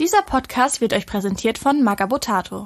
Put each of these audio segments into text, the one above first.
Dieser Podcast wird euch präsentiert von Magabotato.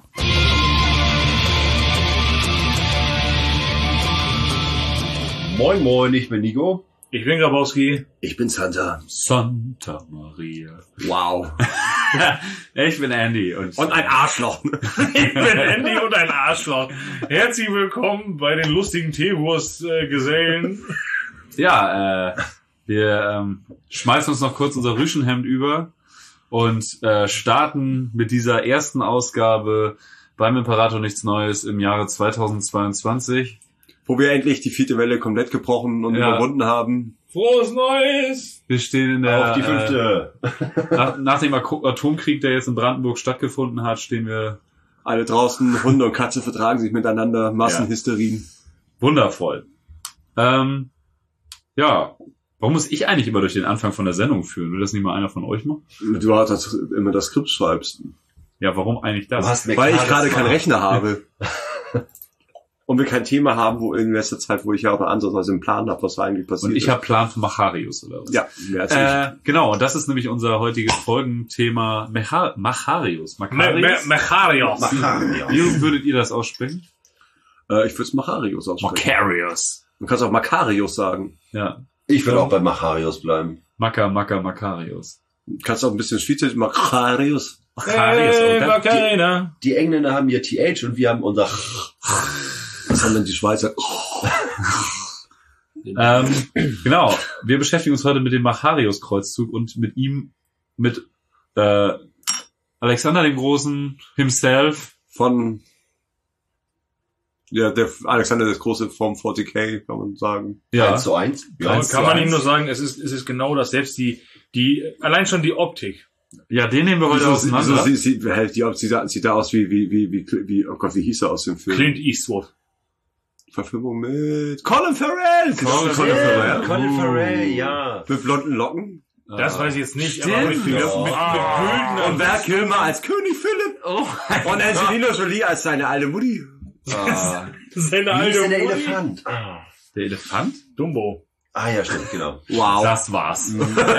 Moin moin, ich bin Nico. Ich bin Grabowski. Ich bin Santa. Santa Maria. Wow. Ich bin Andy. Und ein Arschloch. Ich bin Andy und ein Arschloch. Herzlich willkommen bei den lustigen Teewurst-Gesellen. Ja, wir schmeißen uns noch kurz unser Rüschenhemd über und starten mit dieser ersten Ausgabe beim Imperator Nichts Neues im Jahre 2022. Wo wir endlich die 4. Welle komplett gebrochen und überwunden haben. Frohes Neues! Wir stehen in der... Auf die 5. Nach dem Atomkrieg, der jetzt in Brandenburg stattgefunden hat, stehen wir... Alle draußen, Hunde und Katze vertragen sich miteinander, Massenhysterien. Wundervoll. Ja, warum muss ich eigentlich immer durch den Anfang von der Sendung führen? Will das nicht mal einer von euch machen? Du hast das immer das Skript schreibst. Ja, warum eigentlich das? Weil ich gerade keinen Rechner habe. Und wir kein Thema haben, wo in letzter Zeit, wo ich ja auch ansatzweise einen Plan habe, was da eigentlich passiert. Und ich habe Plan für Macharius, oder was? Ja, mehr als ich. Genau, und das ist nämlich unser heutiges Folgenthema Macharius. Macharius. Wie würdet ihr das aussprechen? Ich würde es Macharius aussprechen. Macharius. Du kannst auch Makarius sagen. Ja. Ich will auch bei Macharius bleiben. Makarius. Du kannst auch ein bisschen Schweizerisch, Makarius. Macarena. Die Engländer haben ihr TH und wir haben unser Sondern die Schweizer. Genau, wir beschäftigen uns heute mit dem Macharius-Kreuzzug und mit ihm, mit Alexander dem Großen himself. Von der Alexander das Große vom 40K, kann man sagen. Ja. 1:1. Ja, kann man ihm nur sagen, es ist genau das, selbst die allein schon die Optik. Ja, den nehmen wir heute auseinander. Sieht da aus wie, oh Gott, wie hieß er aus dem Film? Clint Eastwood. Verfilmung mit Colin Farrell! Colin Farrell, ja. Mit blonden Locken. Das weiß ich jetzt nicht, Stimmt. aber mit Und Val Kilmer als König Philipp. Oh. Und Angelina Jolie als seine alte Mutti. seine Wie ist alte denn der Mutti. Elefant? Der Elefant? Dumbo. Ah ja, stimmt, genau. Wow. Das war's.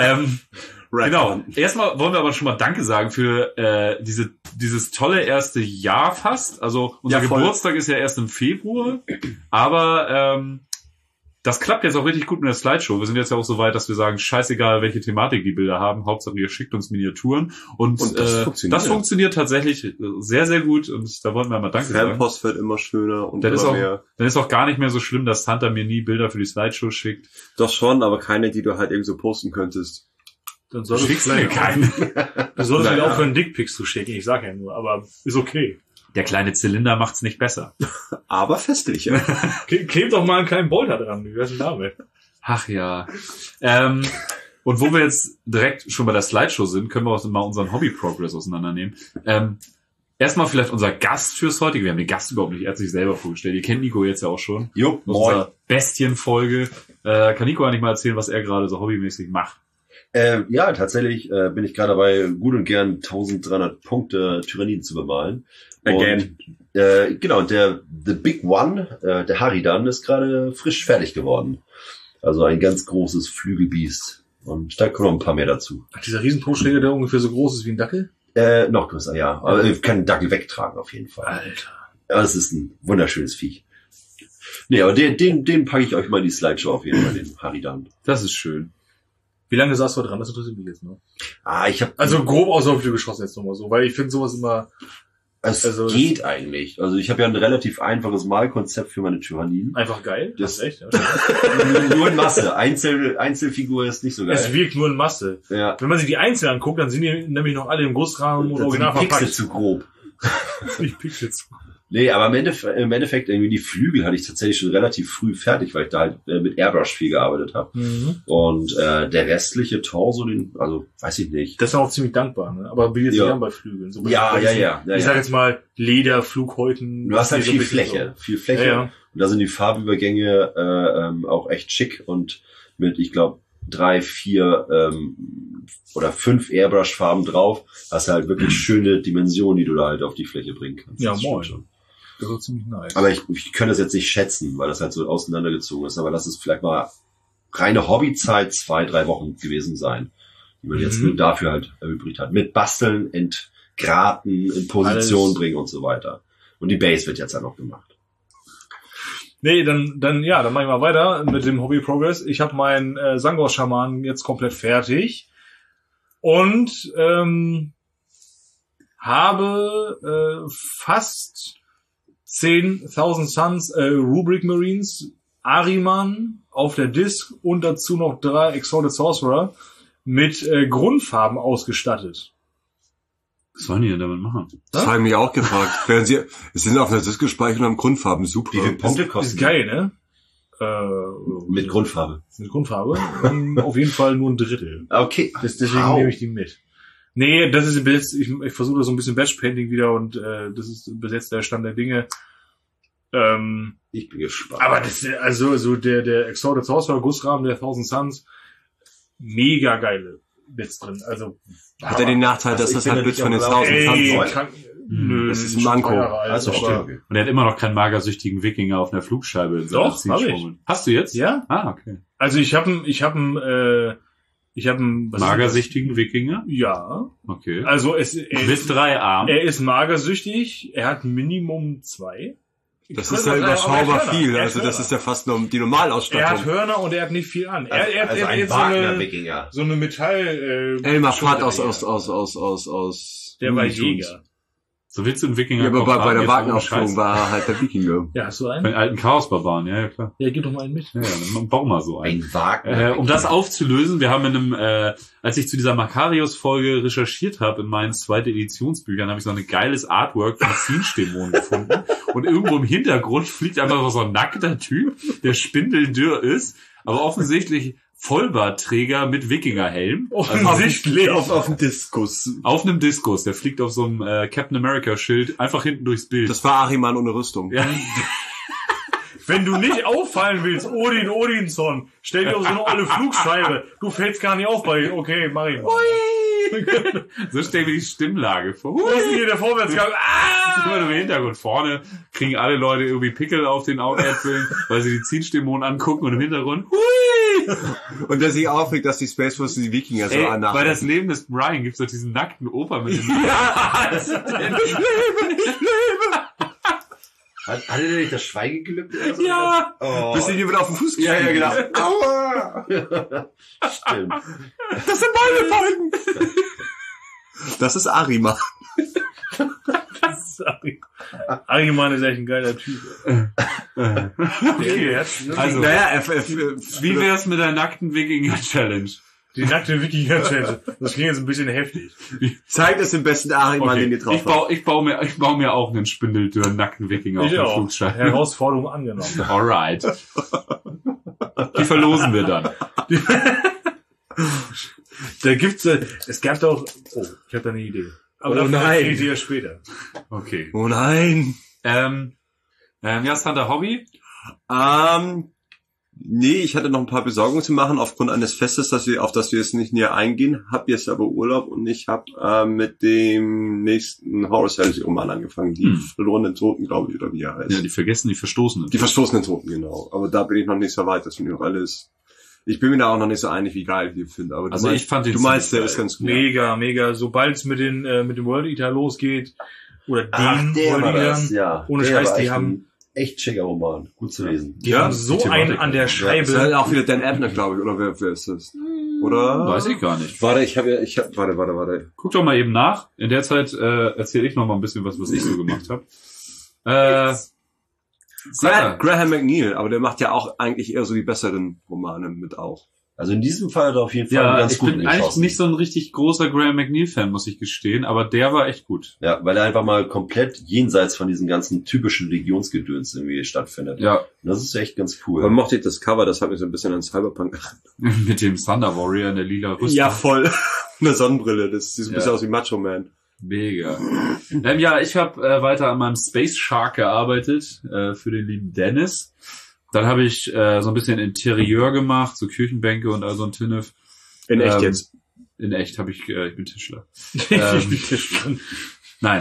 Genau. Erstmal wollen wir aber schon mal Danke sagen für dieses tolle erste Jahr fast. Also unser Geburtstag ist ja erst im Februar, aber das klappt jetzt auch richtig gut mit der Slideshow. Wir sind jetzt ja auch so weit, dass wir sagen, scheißegal, welche Thematik die Bilder haben, Hauptsache ihr schickt uns Miniaturen. Und das funktioniert tatsächlich sehr, sehr gut und da wollen wir mal Danke sagen. Fanpost wird immer schöner und Dann immer mehr. Dann ist auch gar nicht mehr so schlimm, dass Santa mir nie Bilder für die Slideshow schickt. Doch schon, aber keine, die du halt irgendwie so posten könntest. Dann Du solltest schickst mir keinen. Du solltest wieder aufhören, Dickpics zu schicken. Ich sag ja nur, aber ist okay. Der kleine Zylinder macht's nicht besser. Aber festlicher. Klebt doch mal einen kleinen Bolter dran. Wie wär's denn damit? Ach ja. Und wo wir jetzt direkt schon bei der Slideshow sind, können wir auch mal unseren Hobby-Progress auseinandernehmen. Erstmal vielleicht unser Gast fürs heutige. Wir haben den Gast überhaupt nicht, er hat sich selber vorgestellt. Ihr kennt Nico jetzt ja auch schon. Jo, Aus unserer Bestienfolge. Kann Nico eigentlich mal erzählen, was er gerade so hobbymäßig macht? Ja, tatsächlich bin ich gerade dabei, gut und gern 1300 Punkte Tyranniden zu bemalen. Again. Und, genau, The Big One, der Haridan, ist gerade frisch fertig geworden. Also ein ganz großes Flügelbiest. Und da kommen noch ein paar mehr dazu. Ach, dieser Riesenposchläger, der ungefähr so groß ist wie ein Dackel? Noch größer, ja. Aber ich kann den Dackel wegtragen auf jeden Fall. Alter. Ja, das ist ein wunderschönes Viech. Nee, aber den packe ich euch mal in die Slideshow auf jeden Fall, den Haridan. Das ist schön. Wie lange saßt du dran? Das interessiert mich jetzt noch. Ich habe Also grob aus der Hüfte geschossen jetzt nochmal so, weil ich finde sowas immer... Es geht eigentlich. Also ich habe ja ein relativ einfaches Malkonzept für meine Tyranniden. Einfach geil. Das ist echt. Ja. Nur in Masse. Einzelfigur ist nicht so geil. Es wirkt nur in Masse. Ja. Wenn man sich die einzeln anguckt, dann sind die nämlich noch alle im Gussrahmen und original Pixel verpackt. zu grob. Nicht Pixel zu grob. Nee, aber im Endeffekt irgendwie die Flügel hatte ich tatsächlich schon relativ früh fertig, weil ich da halt mit Airbrush viel gearbeitet habe. Mhm. Und der restliche Torso, also weiß ich nicht. Das ist auch ziemlich dankbar, ne? Aber wie jetzt Ja. gern bei Flügeln. So bei Ja. Ich sag jetzt mal Leder, Flughäuten. Du hast halt so viel ein bisschen Fläche. Viel Fläche. Ja. Und da sind die Farbübergänge auch echt schick und mit, ich glaube, 3, 4 oder 5 Airbrush-Farben drauf, hast du halt wirklich schöne Dimensionen, die du da halt auf die Fläche bringen kannst. Ja, Das stimmt moin. schon. Das ist ziemlich nice. Aber ich könnte das jetzt nicht schätzen, weil das halt so auseinandergezogen ist. Aber lass es vielleicht mal reine Hobbyzeit 2-3 Wochen gewesen sein. die man jetzt nur dafür halt erübrigt hat. Mit Basteln, Entgraten, in Position bringen und so weiter. Und die Base wird jetzt ja noch gemacht. Nee, dann mache ich mal weiter mit dem Hobby Progress. Ich habe meinen Sangor-Schaman jetzt komplett fertig und habe fast 10.000 Suns Rubric Marines, Ahriman auf der Disc und dazu noch 3 Exalted Sorcerer mit Grundfarben ausgestattet. Was sollen die denn damit machen? Das habe ich mich auch gefragt. Sie sind auf einer Disc gespeichert und haben Grundfarben. Super. Wie viele Punkte kosten? Ist geil, ne? Mit Grundfarbe. Mit Grundfarbe. Auf jeden Fall nur ein Drittel. Okay. Deswegen nehme ich die mit. Nee, das ist bis ich versuche so ein bisschen Batch-Painting wieder und das ist bis jetzt der Stand der Dinge. Ich bin gespannt. Aber das also der Exalted Sorcerer Gussrahmen der 1000 Suns, mega geile Bits drin. Also hat er den Nachteil, dass das halt Bits von den 1000 Suns nö, das ist ein Manko. Also stimmt. Und er hat immer noch keinen magersüchtigen Wikinger auf einer Flugscheibe. In Doch, hab ich. Hast du jetzt? Ja. Ah, okay. Also ich habe einen Magersüchtigen Wikinger? Ja. Okay. Also mit 3 Armen. Er ist magersüchtig, er hat Minimum 2. Das ist ja überschaubar viel, also das ist ja fast nur die Normalausstattung. Er hat Hörner und er hat nicht viel an. Er hat ein Wagner-Wikinger. So eine Metall... Elmar Pratt aus. Der war Jäger. So willst du einen Wikinger? Ja, aber bei der Wagner-Aufführung war er halt der Wikinger. Ja, hast du einen? Bei den alten Chaos-Barbaren, ja klar. Ja, gib doch mal einen mit. Ja, dann bau mal so einen. Ein Wagner. Um das aufzulösen, wir haben in einem, als ich zu dieser Makarios-Folge recherchiert habe, in meinen 2. Editionsbüchern, habe ich so ein geiles Artwork von Zinsdämonen gefunden. Und irgendwo im Hintergrund fliegt einfach so ein nackter Typ, der spindeldürr ist, aber offensichtlich Vollbartträger mit Wikingerhelm. Offensichtlich. Auf dem Diskus. Auf einem Diskus. Der fliegt auf so einem Captain America Schild einfach hinten durchs Bild. Das war Ahriman ohne Rüstung. Ja. Wenn du nicht auffallen willst, Odinson, stell dir auf so eine olle Flugscheibe. Du fällst gar nicht auf bei, okay, mach ich mal. So stell mir die Stimmlage vor. Wo ist denn hier der Vorwärtsgang? Immer nur im Hintergrund. Vorne kriegen alle Leute irgendwie Pickel auf den Augäpfeln, weil sie die Zinsdämonen angucken und im Hintergrund und der sich aufregt, dass die Space Force die Wikinger so annahmen. Bei das Leben des Brian gibt's doch diesen nackten Opa mit dem Ich lebe! Hat der nicht das Schweigegelübde? Ja! Oh. Bis ihn jemand auf den Fuß Ja, geschrieben. genau. Aua! Stimmt. Das sind meine Folgen! Das ist Ahriman. Ahriman ist echt ein geiler Typ. Okay. Also, naja, wie wär's mit der nackten Wikinger-Challenge? Die nackte Wikinger-Challenge. Das klingt jetzt ein bisschen heftig. Zeigt es den besten Ahriman, den ihr drauf habt. Ich baue mir auch einen spindeldürren nackten Wikinger auf der Flugscheibe. Herausforderung angenommen. Alright. Die verlosen wir dann. Da gibt's, es gab doch, ich habe da eine Idee. Aber dafür erzähle ich dir später. Okay. Oh nein. Ja, Sander, Hobby? Nee, ich hatte noch ein paar Besorgungen zu machen aufgrund eines Festes, auf das wir jetzt nicht näher eingehen. Hab jetzt aber Urlaub und ich habe mit dem nächsten Horus Heresy Roman angefangen. Die verlorenen Toten, glaube ich, oder wie er heißt. Ja, die Verstoßenen. Die verstoßenen Toten, genau. Aber da bin ich noch nicht so weit. Das sind noch alles. Ich bin mir da auch noch nicht so einig, wie geil ich die finde. Aber also ich fand den du meinst, der ist ganz gut. Mega. Sobald es mit dem World Eater losgeht, oder den World Eatern, ja. Ohne Scheiß, die haben echt schicker Roman. Gut zu lesen. Die haben so einen an der Scheibe. Das ist halt auch wieder Dan Abner, glaube ich, oder wer ist das? Oder? Weiß ich gar nicht. Warte. Guck doch mal eben nach. In der Zeit erzähle ich noch mal ein bisschen was ich so gemacht habe. Graham McNeil, aber der macht ja auch eigentlich eher so die besseren Romane mit auch. Also in diesem Fall hat er auf jeden Fall einen ganz guten Ich bin eigentlich nicht so ein richtig großer Graham McNeil-Fan, muss ich gestehen, aber der war echt gut. Ja, weil er einfach mal komplett jenseits von diesen ganzen typischen Legionsgedöns irgendwie stattfindet. Ja. Und das ist echt ganz cool. Man mochte ich das Cover, das hat mich so ein bisschen an Cyberpunk. Mit dem Thunder Warrior in der lila Rüstung. Ja, voll. Eine Sonnenbrille, das sieht ein bisschen aus wie Macho Man. Mega. Ja, ich habe weiter an meinem Space Shark gearbeitet, für den lieben Dennis. Dann habe ich so ein bisschen Interieur gemacht, so Küchenbänke und all so ein Tinnef. In echt jetzt? In echt habe ich bin Tischler. Ich bin Tischler. Nein.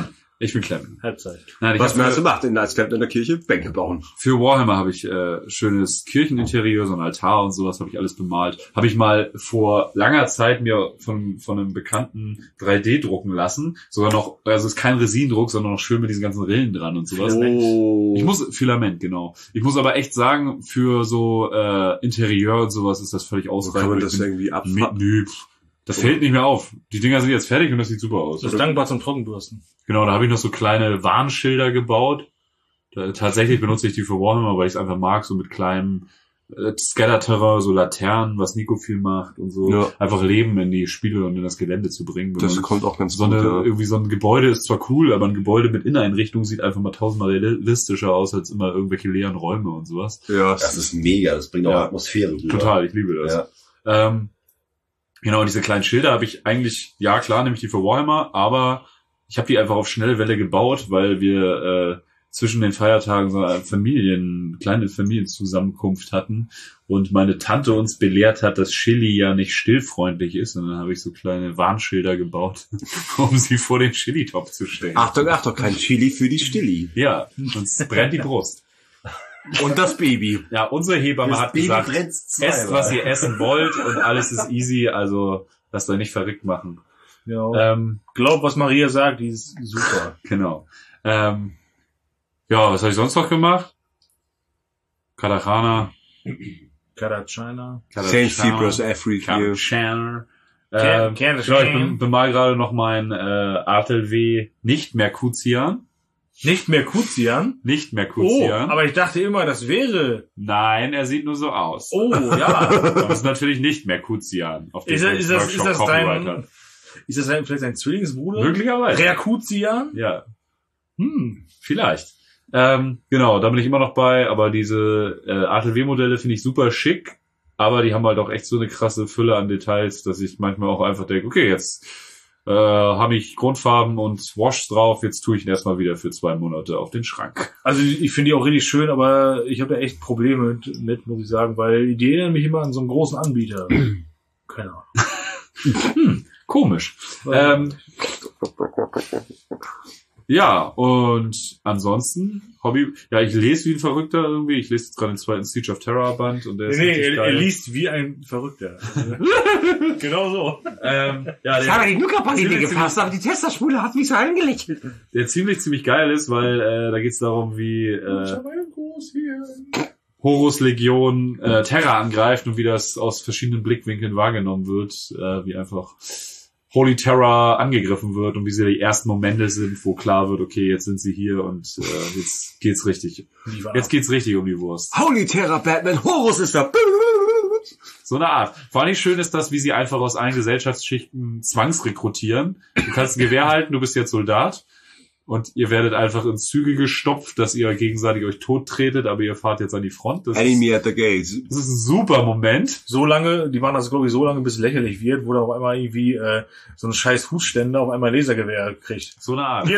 Ich bin Klempner. Halbzeit. Nein, Was man also macht als Klempner in der Kirche? Bänke bauen. Für Warhammer habe ich schönes Kircheninterieur, so ein Altar und sowas habe ich alles bemalt. Habe ich mal vor langer Zeit mir von einem Bekannten 3D drucken lassen. Sogar noch, also es ist kein Resindruck, sondern noch schön mit diesen ganzen Rillen dran und sowas. Oh. Ich muss, Filament, genau. Ich muss aber echt sagen, für so Interieur und sowas ist das völlig ausreichend. Kann man das irgendwie abfahren? Nö, das fällt nicht mehr auf. Die Dinger sind jetzt fertig und das sieht super aus. Das ist dankbar zum Trockenbürsten. Genau, da habe ich noch so kleine Warnschilder gebaut. Tatsächlich benutze ich die für Warhammer, weil ich es einfach mag, so mit kleinem Scatter-Terror, so Laternen, was Nico viel macht und so. Ja. Einfach Leben in die Spiele und in das Gelände zu bringen. Das kommt auch ganz gut, irgendwie so ein Gebäude ist zwar cool, aber ein Gebäude mit Inneneinrichtung sieht einfach mal tausendmal realistischer aus als immer irgendwelche leeren Räume und sowas. Ja, das ist mega, das bringt auch Atmosphäre rüber. Total, ich liebe das. Ja. Genau, und diese kleinen Schilder habe ich eigentlich, ja klar, nehme ich die für Warhammer, aber ich habe die einfach auf schnelle Welle gebaut, weil wir zwischen den Feiertagen so eine kleine Familienzusammenkunft hatten und meine Tante uns belehrt hat, dass Chili ja nicht stillfreundlich ist. Und dann habe ich so kleine Warnschilder gebaut, um sie vor den Chili-Topf zu stellen. Achtung, Achtung, kein Chili für die Stilli. Ja, sonst brennt die Brust. Und das Baby. Ja, unsere Hebamme hat gesagt, esst, was ihr essen wollt und alles ist easy, also lasst euch nicht verrückt machen. Ja. Glaub, was Maria sagt, die ist super. Genau. Ja, was habe ich sonst noch gemacht? Katakana. Katachina. Saint Cyprus, Africa. Katachana. Ich bemal gerade noch mein ATLW nicht Mercutian. Nicht Mercutian? Nicht Mercutian. Oh, aber ich dachte immer, das wäre... Nein, er sieht nur so aus. Oh, ja. Aber es ist natürlich nicht Mercutian. Auf dem ist das vielleicht sein Zwillingsbruder? Möglicherweise. Mercutian? Ja. Vielleicht. Genau, da bin ich immer noch bei, aber diese ATLW-Modelle finde ich super schick, aber die haben halt auch echt so eine krasse Fülle an Details, dass ich manchmal auch einfach denke, okay, jetzt habe ich Grundfarben und Wash drauf, jetzt tue ich ihn erstmal wieder für 2 Monate auf den Schrank. Also ich finde die auch richtig schön, aber ich habe da echt Probleme mit, muss ich sagen, weil die erinnern mich immer an so einen großen Anbieter. Keine Ahnung. Komisch. Ja, und ansonsten, Hobby, ja, ich lese wie ein Verrückter irgendwie. Ich lese jetzt gerade den 2. Siege of Terror Band und der ist er liest wie ein Verrückter. Genau so. Ich habe die Nuka-Paket gefasst, aber die Testerspule hat mich so angelächelt. Der ziemlich geil ist, weil da geht's darum, wie Horus Legion Terra angreift und wie das aus verschiedenen Blickwinkeln wahrgenommen wird, wie einfach Holy Terror angegriffen wird und wie sie die ersten Momente sind, wo klar wird, okay, jetzt sind sie hier und jetzt geht's richtig. Jetzt geht's richtig um die Wurst. Holy Terror, Batman, Horus ist da. So eine Art. Vor allem schön ist das, wie sie einfach aus allen Gesellschaftsschichten zwangsrekrutieren. Du kannst ein Gewehr halten, du bist jetzt Soldat. Und ihr werdet einfach in Züge gestopft, dass ihr gegenseitig euch tot tretet, aber ihr fahrt jetzt an die Front. Enemy at the gates. Das ist ein super Moment. So lange, die waren also glaube ich so lange, bis es lächerlich wird, wo da auf einmal irgendwie so ein scheiß Hutständer auf einmal Lasergewehr kriegt. So eine Art.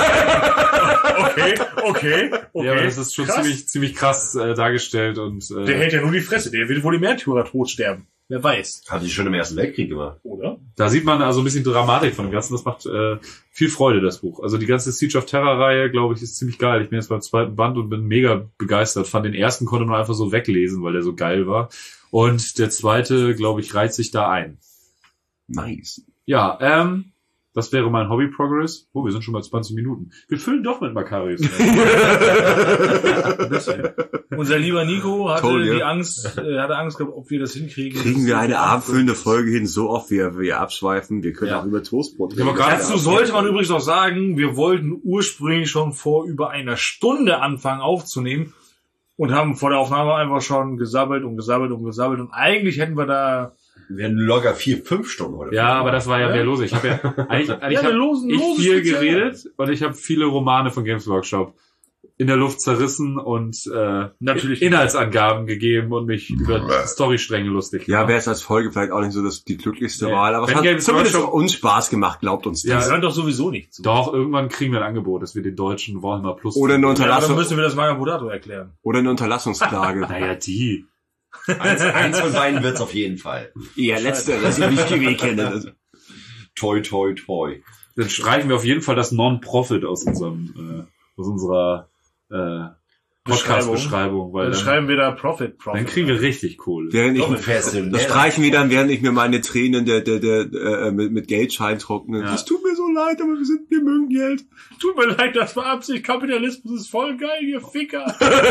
Okay. Ja, aber das ist schon ziemlich krass dargestellt und der hält ja nur die Fresse, der wird wohl die Märtyrer tot sterben. Wer weiß. Hat die schon im Ersten Weltkrieg gemacht. Oder? Da sieht man also ein bisschen Dramatik von dem Ganzen. Das macht viel Freude, das Buch. Also die ganze Siege of Terror-Reihe, glaube ich, ist ziemlich geil. Ich bin jetzt beim 2. Band und bin mega begeistert. Fand den ersten konnte man einfach so weglesen, weil der so geil war. Und der 2., glaube ich, reiht sich da ein. Nice. Ja, das wäre mein Hobby-Progress. Oh, wir sind schon bei 20 Minuten. Wir füllen doch mit Macarius. Unser lieber Nico hatte Angst gehabt, ob wir das hinkriegen. Kriegen wir eine abendfüllende Folge hin, so oft wir abschweifen. Wir können auch über Toastbrot reden. Dazu sollte man übrigens noch sagen, wir wollten ursprünglich schon vor über einer Stunde anfangen aufzunehmen und haben vor der Aufnahme einfach schon gesabbelt und eigentlich hätten wir da... Wir werden locker 4-5 Stunden heute. Ja, aber das war ja mehr los. Ich habe ja eigentlich viel geredet und ich habe viele Romane von Games Workshop in der Luft zerrissen und natürlich Inhaltsangaben gegeben und mich über Storystränge lustig gemacht. Ja, wäre es als Folge vielleicht auch nicht so die glücklichste Wahl, aber es hat zumindest uns Spaß gemacht, glaubt uns das. Ja, das hört doch sowieso nicht zu. Doch, irgendwann kriegen wir ein Angebot, dass wir den deutschen Warhammer Plus... Oder eine Unterlassung... dann müssen wir das Magabotato erklären. Oder eine Unterlassungsklage. Naja, die... Eins von beiden wird's auf jeden Fall. Ja, letzteres, ich nicht kenne. Toi, toi, toi. Dann streichen wir auf jeden Fall das Non-Profit aus unserer Podcast-Beschreibung, weil dann schreiben wir da Profit. Dann kriegen wir richtig Kohle. Das streichen wir dann, während ich mir meine Tränen mit Geldschein trockne. Ja. Es tut mir so leid, aber wir mögen Geld. Tut mir leid, das war Absicht. Kapitalismus ist voll geil, ihr Ficker.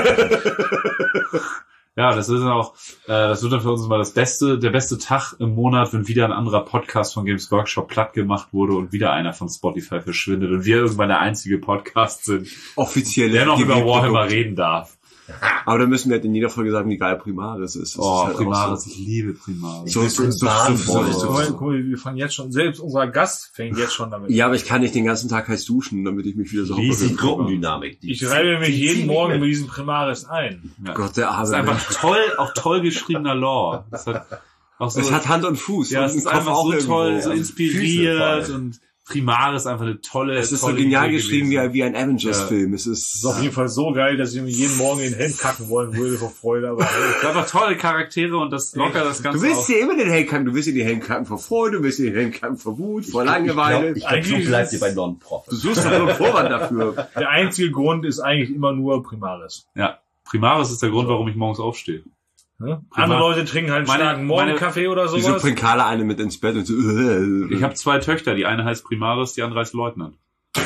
Ja, das wird dann für uns mal der beste Tag im Monat, wenn wieder ein anderer Podcast von Games Workshop platt gemacht wurde und wieder einer von Spotify verschwindet und wir irgendwann der einzige Podcast sind, offiziell, der noch über Warhammer reden darf. Aber da müssen wir halt in jeder Folge sagen, wie geil Primaris ist. Halt Primaris, ich liebe Primaris. Guck mal, wir fangen jetzt schon, selbst unser Gast fängt jetzt schon damit. Ja, aber ich kann nicht den ganzen Tag heiß duschen, damit ich mich wieder so riesige Gruppendynamik. Ich reibe mich jeden Morgen mit diesem Primaris ein. Ja. Gott, der Arme. Das ist einfach toll geschriebener Lore. Das hat Hand und Fuß. Ja, und es ist einfach so toll, so inspiriert und Primaris einfach eine tolle. Es ist so genial geschrieben wie ein Avengers-Film. Es ist auf jeden Fall so geil, dass ich mir jeden Morgen in den Helm kacken wollen würde vor Freude. Aber es sind einfach tolle Charaktere und das locker das Ganze. Du willst dir immer den Helm kacken. Du willst dir den Helm kacken vor Freude, du willst dir den Helm kacken vor Wut, vor Langeweile. Ich glaube, so bleibt ihr bei Non-Profit. Du suchst doch nur einen Vorwand dafür. Der einzige Grund ist eigentlich immer nur Primaris. Ja, Primaris ist der Grund, warum ich morgens aufstehe. Ja? Andere Leute trinken halt starken Morgenkaffee oder sowas. Wieso bringt Carla eine mit ins Bett und so, Ich habe 2 Töchter, die eine heißt Primaris, die andere heißt Leutnant.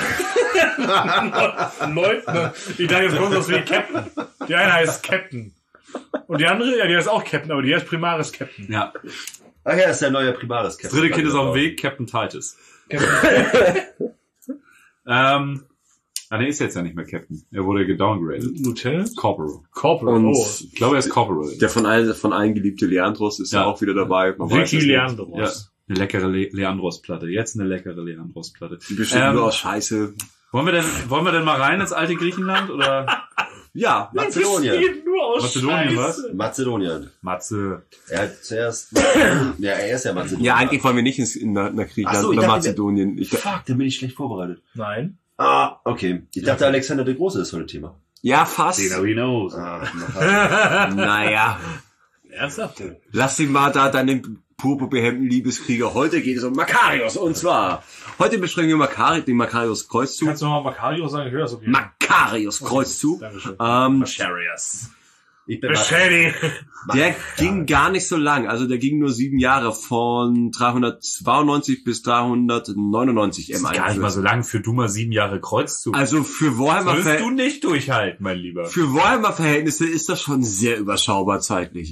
Leutnant? Ich dachte, jetzt kommt das wie Captain. Die eine heißt Captain. Und die andere, ja, die heißt auch Captain, aber die heißt Primaris Captain. Ja. Ach ja, ist der neue Primaris Captain. Das dritte Kind ist auf dem Weg, Captain Titus. Der ist jetzt ja nicht mehr Captain. Er wurde gedowngraded. Lieutenant? Corporal. Und ich glaube, er ist Corporal. Der von allen geliebte Leandros ist ja auch wieder dabei. Vicky Leandros. Ja, eine leckere Leandros-Platte. Jetzt eine leckere Leandros-Platte. Die besteht nur aus Scheiße. Wollen wir denn mal rein ins alte Griechenland, oder? Ja, Mazedonien. Mazedonien, was? Mazedonien. Matze. Er hat zuerst, ja, er ist ja Mazedonien. Ja, eigentlich wollen wir nicht nach Griechenland oder Mazedonien. Fuck, da bin ich schlecht vorbereitet. Nein. Ah, okay. Ich dachte, Alexander der Große ist so ein Thema. Ja, fast. Naja. Ernsthaft? Lass dich mal da deinen purpurbehemmten Liebeskrieger. Heute geht es um Makarios. Und zwar, heute besprechen wir den Makarios Kreuzzug. Kannst du nochmal Makarios sagen? Ich höre das okay. Makarios Kreuzzug. Dankeschön. Makarios. Der ging gar nicht so lang. Also der ging nur 7 Jahre von 392 bis 399 Das ist gar nicht mal so lang für du mal 7 Jahre Kreuzzug. Also für Warhammer sollst du nicht durchhalten, mein Lieber. Für Warhammer Verhältnisse ist das schon sehr überschaubar zeitlich.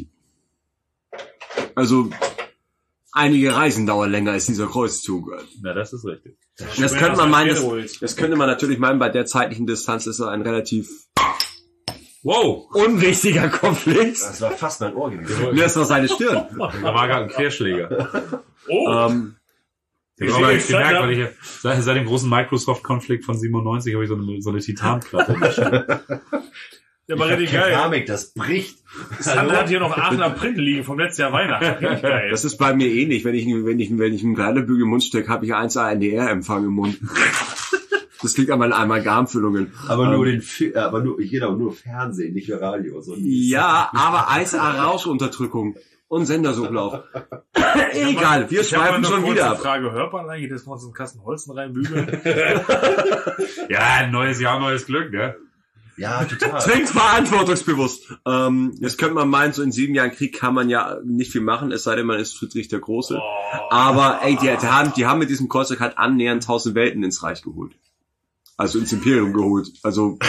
Also einige Reisen dauern länger als dieser Kreuzzug. Na, das ist richtig. Das könnte man natürlich meinen, bei der zeitlichen Distanz ist er ein relativ unwichtiger Konflikt. Das war fast mein Ohr gewesen. Das war seine Stirn. Da war gerade ein Querschläger. Ich habe ich gemerkt, weil ich seit dem großen Microsoft-Konflikt von 97 habe ich so eine Titanplatte. Ja, war richtig geil. Keramik, das bricht. Sandra hat hier noch Aachener Print liegen vom letzten Jahr Weihnachten. Geil. Das ist bei mir ähnlich. Wenn ich einen Kleiderbügel im Mund stecke, habe ich 1 NDR-Empfang im Mund. Das liegt an meinen Amalgamfüllungen. Aber nur Fernsehen, nicht mehr Radio. So. Ja, aber 1A Rauschunterdrückung und Sendersuchlauf. Egal, wir schweifen schon wieder ab. Frage, hört man eigentlich, dass wir uns in Kasten Holzen reinbügeln? Ja, neues Jahr, neues Glück, ne? Ja, total. Trinkt verantwortungsbewusst. Jetzt könnte man meinen, so in 7 Jahren Krieg kann man ja nicht viel machen, es sei denn, man ist Friedrich der Große. Aber die haben mit diesem Kreuzzug halt annähernd 1000 Welten ins Reich geholt. Also ins Imperium geholt. Also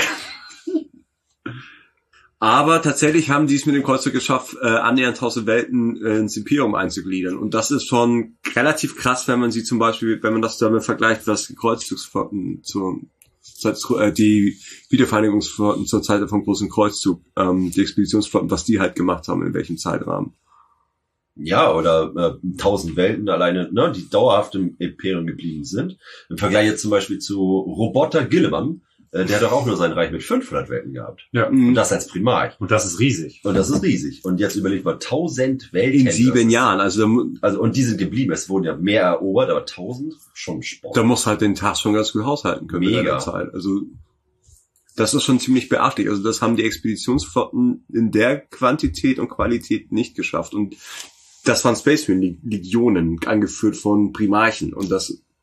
aber tatsächlich haben die es mit dem Kreuzzug geschafft, annähernd 1000 Welten ins Imperium einzugliedern. Und das ist schon relativ krass, wenn man das damit vergleicht, was die Kreuzzugsflotten die Wiedervereinigungsflotten zur Zeit vom Großen Kreuzzug, die Expeditionsflotten, was die halt gemacht haben, in welchem Zeitrahmen. Ja, oder 1000 Welten alleine, ne, die dauerhaft im Imperium geblieben sind. Im Vergleich jetzt zum Beispiel zu Roboter Gilliman, der hat doch auch nur sein Reich mit 500 Welten gehabt. Ja. Und das als Primarch. Und das ist riesig. Und jetzt überlegt mal 1000 Welten. In 7 Jahren. Also, und die sind geblieben. Es wurden ja mehr erobert, aber 1000 schon Sport. Da muss halt den Tag schon ganz gut haushalten können. Mega. In der Zeit. Also, das ist schon ziemlich beachtlich. Also, das haben die Expeditionsflotten in der Quantität und Qualität nicht geschafft. Und das waren Space Marine Legionen, angeführt von Primarchen. Und das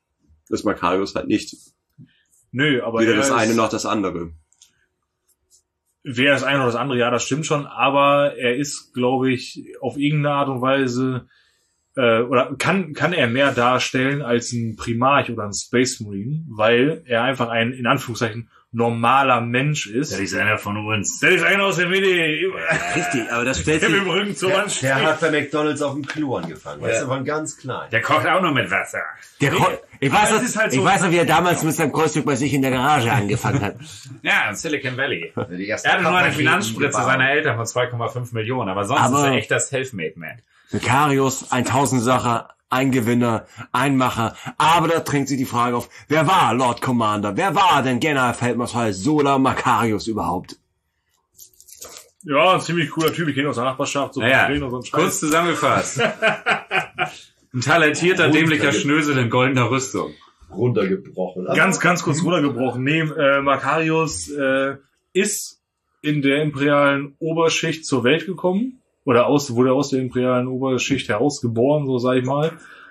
Das Makarios halt nicht. Nö, aber weder das eine noch das andere. Weder das eine noch das andere, ja, das stimmt schon, aber er ist, glaube ich, auf irgendeine Art und Weise oder kann er mehr darstellen als ein Primarch oder ein Space Marine, weil er einfach ein, in Anführungszeichen, normaler Mensch ist. Das ist einer von uns. Das ist einer aus der Mitte. Richtig, aber das stellt sich... Im Rücken zur Wand Der hat bei McDonald's auf dem Klo angefangen. Weißt du, von ganz klein. Der kocht auch noch mit Wasser. Ich weiß noch, wie er damals mit seinem Kreuzstück bei sich in der Garage angefangen hat. Ja, in Silicon Valley. Die Er hatte nur eine Finanzspritze seiner Eltern von 2,5 Millionen, aber sonst ist er echt das Selfmade-Man. Makarios, ein Tausendsacher, ein Gewinner, ein Macher. Aber da drängt sich die Frage auf, wer war Lord Commander? Wer war denn Generalfeldmarschall Sola Makarios überhaupt? Ja, ein ziemlich cooler Typ. Ich kenne aus der Nachbarschaft. So Naja, und so einen Scheiß. kurz zusammengefasst. Ein talentierter, dämlicher Schnösel in goldener Rüstung. Runtergebrochen. Ganz kurz runtergebrochen. Makarios ist in der imperialen Oberschicht zur Welt gekommen. Oder wurde aus der imperialen Oberschicht herausgeboren, so sag ich mal.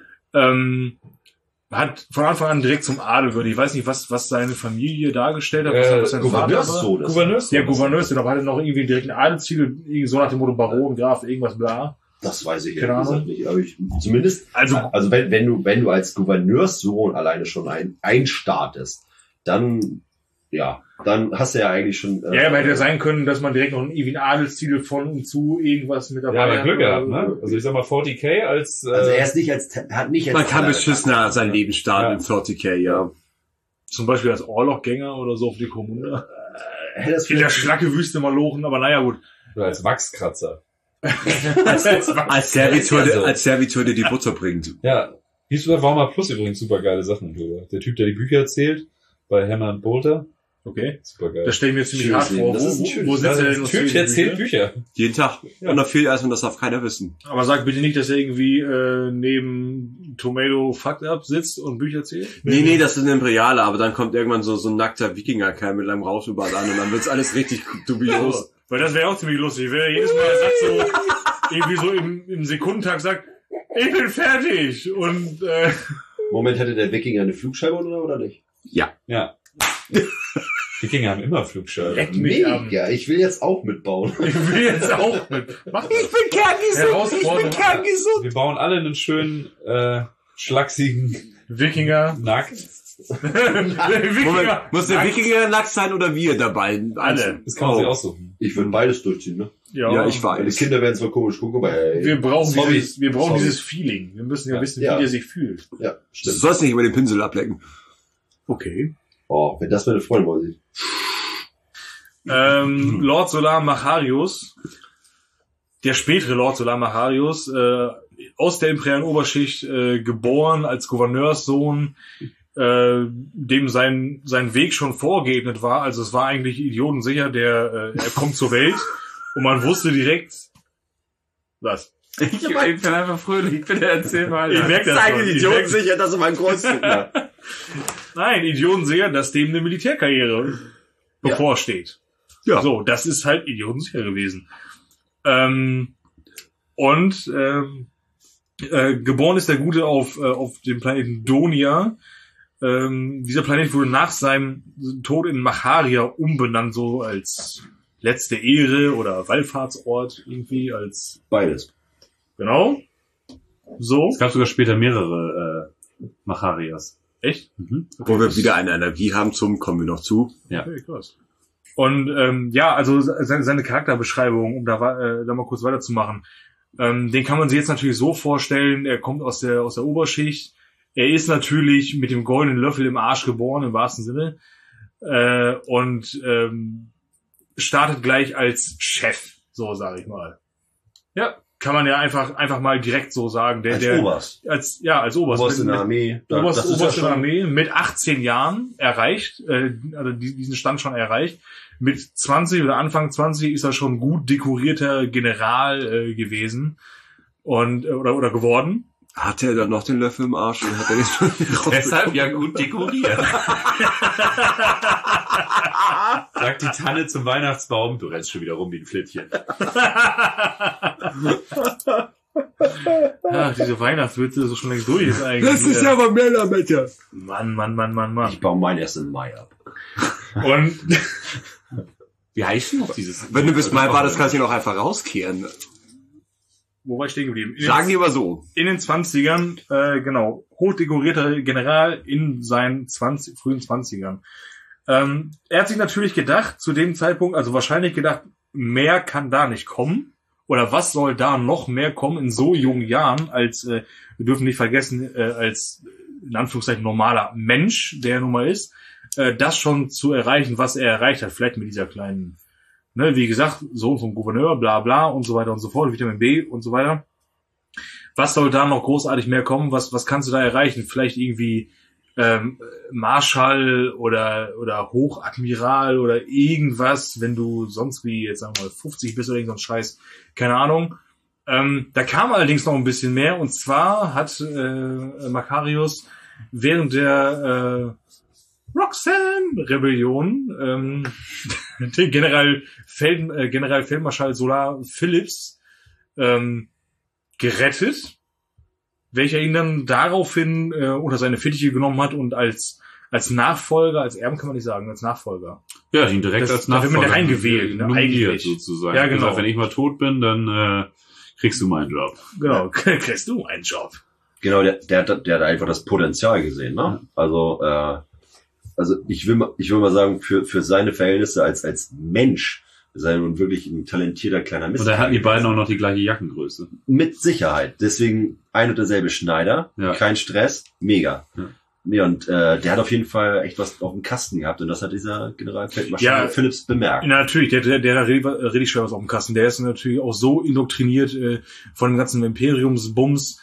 Hat von Anfang an direkt zum Adel gehört. Ich weiß nicht, was seine Familie dargestellt hat. Was sein Gouverneurssohn. Gouverneurssohn, aber hatte noch irgendwie einen direkten Adelstitel, irgendwie so nach dem Motto Baron, Graf, irgendwas bla. Das weiß ich Keine Ahnung. nicht. Aber zumindest, also wenn du als Gouverneurssohn alleine schon einstartest, dann hast du ja eigentlich schon... ja, aber hätte ja sein können, dass man direkt noch irgendwie einen Adelstitel von und zu irgendwas mit dabei Ja, aber hat. Glück gehabt, ne? Also ich sag mal 40k als... also er ist nicht hat nicht als... Man kann beschissener sein Leben starten in 40k, ja. Zum Beispiel als Orloch-Gänger oder so auf die Kommune. das In der Schlackewüste mal lochen, aber naja, gut. Oder als Wachskratzer. Als Servitor, der die Butter bringt. Ja. Hieß du bei Warhammer Plus übrigens super geile Sachen drüber. Der Typ, der die Bücher erzählt, bei Hammer & Bolter. Okay. Super geil. Das stelle ich mir ziemlich hart vor. Wo sitzt er denn? Der Typ, der erzählt Bücher. Jeden Tag. Ja. Und noch viel, als man das darf keiner wissen. Aber sag bitte nicht, dass er irgendwie neben Tomato Fucked Up sitzt und Bücher erzählt. Nee, das ist ein Imperiale, aber dann kommt irgendwann so ein nackter Wikingerkerl mit einem Rauschebart an und dann wird's alles richtig dubios. Weil das wäre auch ziemlich lustig. Wenn er jedes Mal sagt so, irgendwie so im Sekundentag sagt, ich bin fertig und Moment, hatte der Wikinger eine Flugscheibe oder nicht? Ja. Ja. Wikinger haben immer Flugscheiben. leck mich am. Mega, ich will jetzt auch mitbauen. Ich will jetzt auch mit. Mach Ich bin kerngesund, ich bin kerngesund. Wir bauen alle einen schönen, schlachsigen Wikinger. Nackt. Wikinger. Muss der Wikinger nackt sein oder wir dabei? Alle. Das kann man sich aussuchen. Ich würde beides durchziehen, ne? Ja, ich Meine weiß. Kinder werden zwar komisch gucken, aber hey, Wir brauchen sorry. dieses Feeling. Wir müssen ja wissen, Ja. wie der sich fühlt. Ja, Du stimmt. sollst nicht über den Pinsel ablecken. Okay. Oh, wenn das meine Freundin mal sieht. Lord Solar Macharius, der spätere Lord Solar Macharius, aus der imperialen Oberschicht geboren als Gouverneurssohn, dem sein Weg schon vorgeebnet war. Also es war eigentlich idiotensicher, er kommt zur Welt und man wusste direkt, was? Ich bin einfach fröhlich, bitte erzähl mal. Ich merke das schon. Ich merke- sicher, dass du mein Kreuzstück hast. Nein, idiotensicher, dass dem eine Militärkarriere bevorsteht. Ja. So, das ist halt idiotensicher gewesen. Geboren ist der Gute auf dem Planeten Donia. Dieser Planet wurde nach seinem Tod in Macharia umbenannt, so als letzte Ehre oder Wallfahrtsort irgendwie, als Beides. genau. So. Es gab sogar später mehrere Macharias. Echt? Wo wir wieder eine Energie haben kommen wir noch zu. Ja. Okay, krass. Und also seine Charakterbeschreibung, um da mal kurz weiterzumachen, den kann man sich jetzt natürlich so vorstellen, er kommt aus der Oberschicht, er ist natürlich mit dem goldenen Löffel im Arsch geboren, im wahrsten Sinne, und startet gleich als Chef, so sage ich mal. Ja, kann man ja einfach mal direkt so sagen. Oberst. Als Oberst. Oberst in der Armee. Oberst in der Armee mit 18 Jahren erreicht, also diesen Stand schon erreicht. Mit 20 oder Anfang 20 ist er schon gut dekorierter General gewesen und oder geworden. Hat er dann noch den Löffel im Arsch und hat er den schon Deshalb ja gut dekoriert. Sagt die Tanne zum Weihnachtsbaum, du rennst schon wieder rum wie ein Flittchen. Ach, diese Weihnachtswitze ist schon längst durch jetzt eigentlich. Das ist ja aber mehr Lametta. Mann. Ich baue meinen erst im Mai ab. Und Wie heißt denn noch dieses? Wenn du bis Mai wartest, kannst du ihn auch einfach rauskehren. wo war ich stehen geblieben? Sagen die aber so. In den 20ern, genau, hochdekorierter General in seinen frühen 20ern. Er hat sich natürlich gedacht, zu dem Zeitpunkt, also wahrscheinlich gedacht, mehr kann da nicht kommen. Oder was soll da noch mehr kommen in so jungen Jahren, als, wir dürfen nicht vergessen, als, in Anführungszeichen, normaler Mensch, der er nun mal ist, das schon zu erreichen, was er erreicht hat, vielleicht mit dieser kleinen, ne, wie gesagt, Sohn vom Gouverneur, bla bla und so weiter und so fort, Vitamin B und so weiter. Was soll da noch großartig mehr kommen? Was kannst du da erreichen? Vielleicht irgendwie Marschall oder Hochadmiral oder irgendwas, wenn du sonst wie, jetzt sagen wir mal, 50 bist oder irgend so ein Scheiß, keine Ahnung. Da kam allerdings noch ein bisschen mehr, und zwar hat Makarios während der Roxanne-Rebellion den Generalfeldmarschall Solar Phillips gerettet, welcher ihn dann daraufhin unter seine Fittiche genommen hat und als Nachfolger, als Erben kann man nicht sagen, als Nachfolger. Ja, ihn direkt als Nachfolger. Da wird man reingewählt, ne, eigentlich. Sozusagen. Ja, genau. Gesagt, wenn ich mal tot bin, dann kriegst du meinen Job. Genau, kriegst du einen Job. Genau, der hat einfach das Potenzial gesehen, ne? Also ich will mal sagen, für seine Verhältnisse als Mensch ist er nun wirklich ein talentierter kleiner Mist. Und da hatten die beiden auch noch die gleiche Jackengröße. Mit Sicherheit. Deswegen ein und derselbe Schneider, kein Stress, mega. Ja. Nee, und der hat auf jeden Fall echt was auf dem Kasten gehabt, und das hat dieser Generalfeldmarschall Phillips bemerkt. Natürlich, der hat richtig schwer was auf dem Kasten. Der ist natürlich auch so indoktriniert von dem ganzen Imperiumsbums.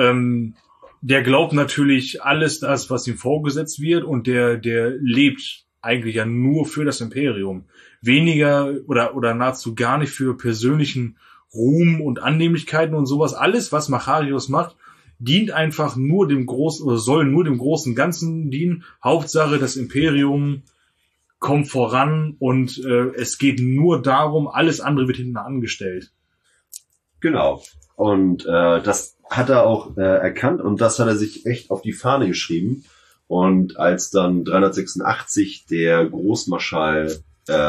Der glaubt natürlich alles das, was ihm vorgesetzt wird, und der lebt eigentlich ja nur für das Imperium. Weniger oder nahezu gar nicht für persönlichen Ruhm und Annehmlichkeiten und sowas. Alles, was Makarios macht, dient einfach nur dem großen, oder soll nur dem großen Ganzen dienen. Hauptsache, das Imperium kommt voran, und es geht nur darum, alles andere wird hinten angestellt. Genau. Und das hat er auch erkannt, und das hat er sich echt auf die Fahne geschrieben. Und als dann 386 der Großmarschall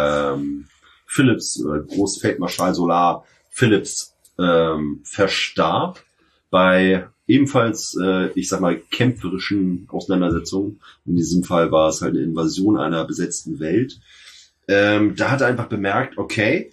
Phillips, oder Großfeldmarschall Solar Phillips verstarb bei ebenfalls, ich sag mal, kämpferischen Auseinandersetzungen. In diesem Fall war es halt eine Invasion einer besetzten Welt. Da hat er einfach bemerkt, okay,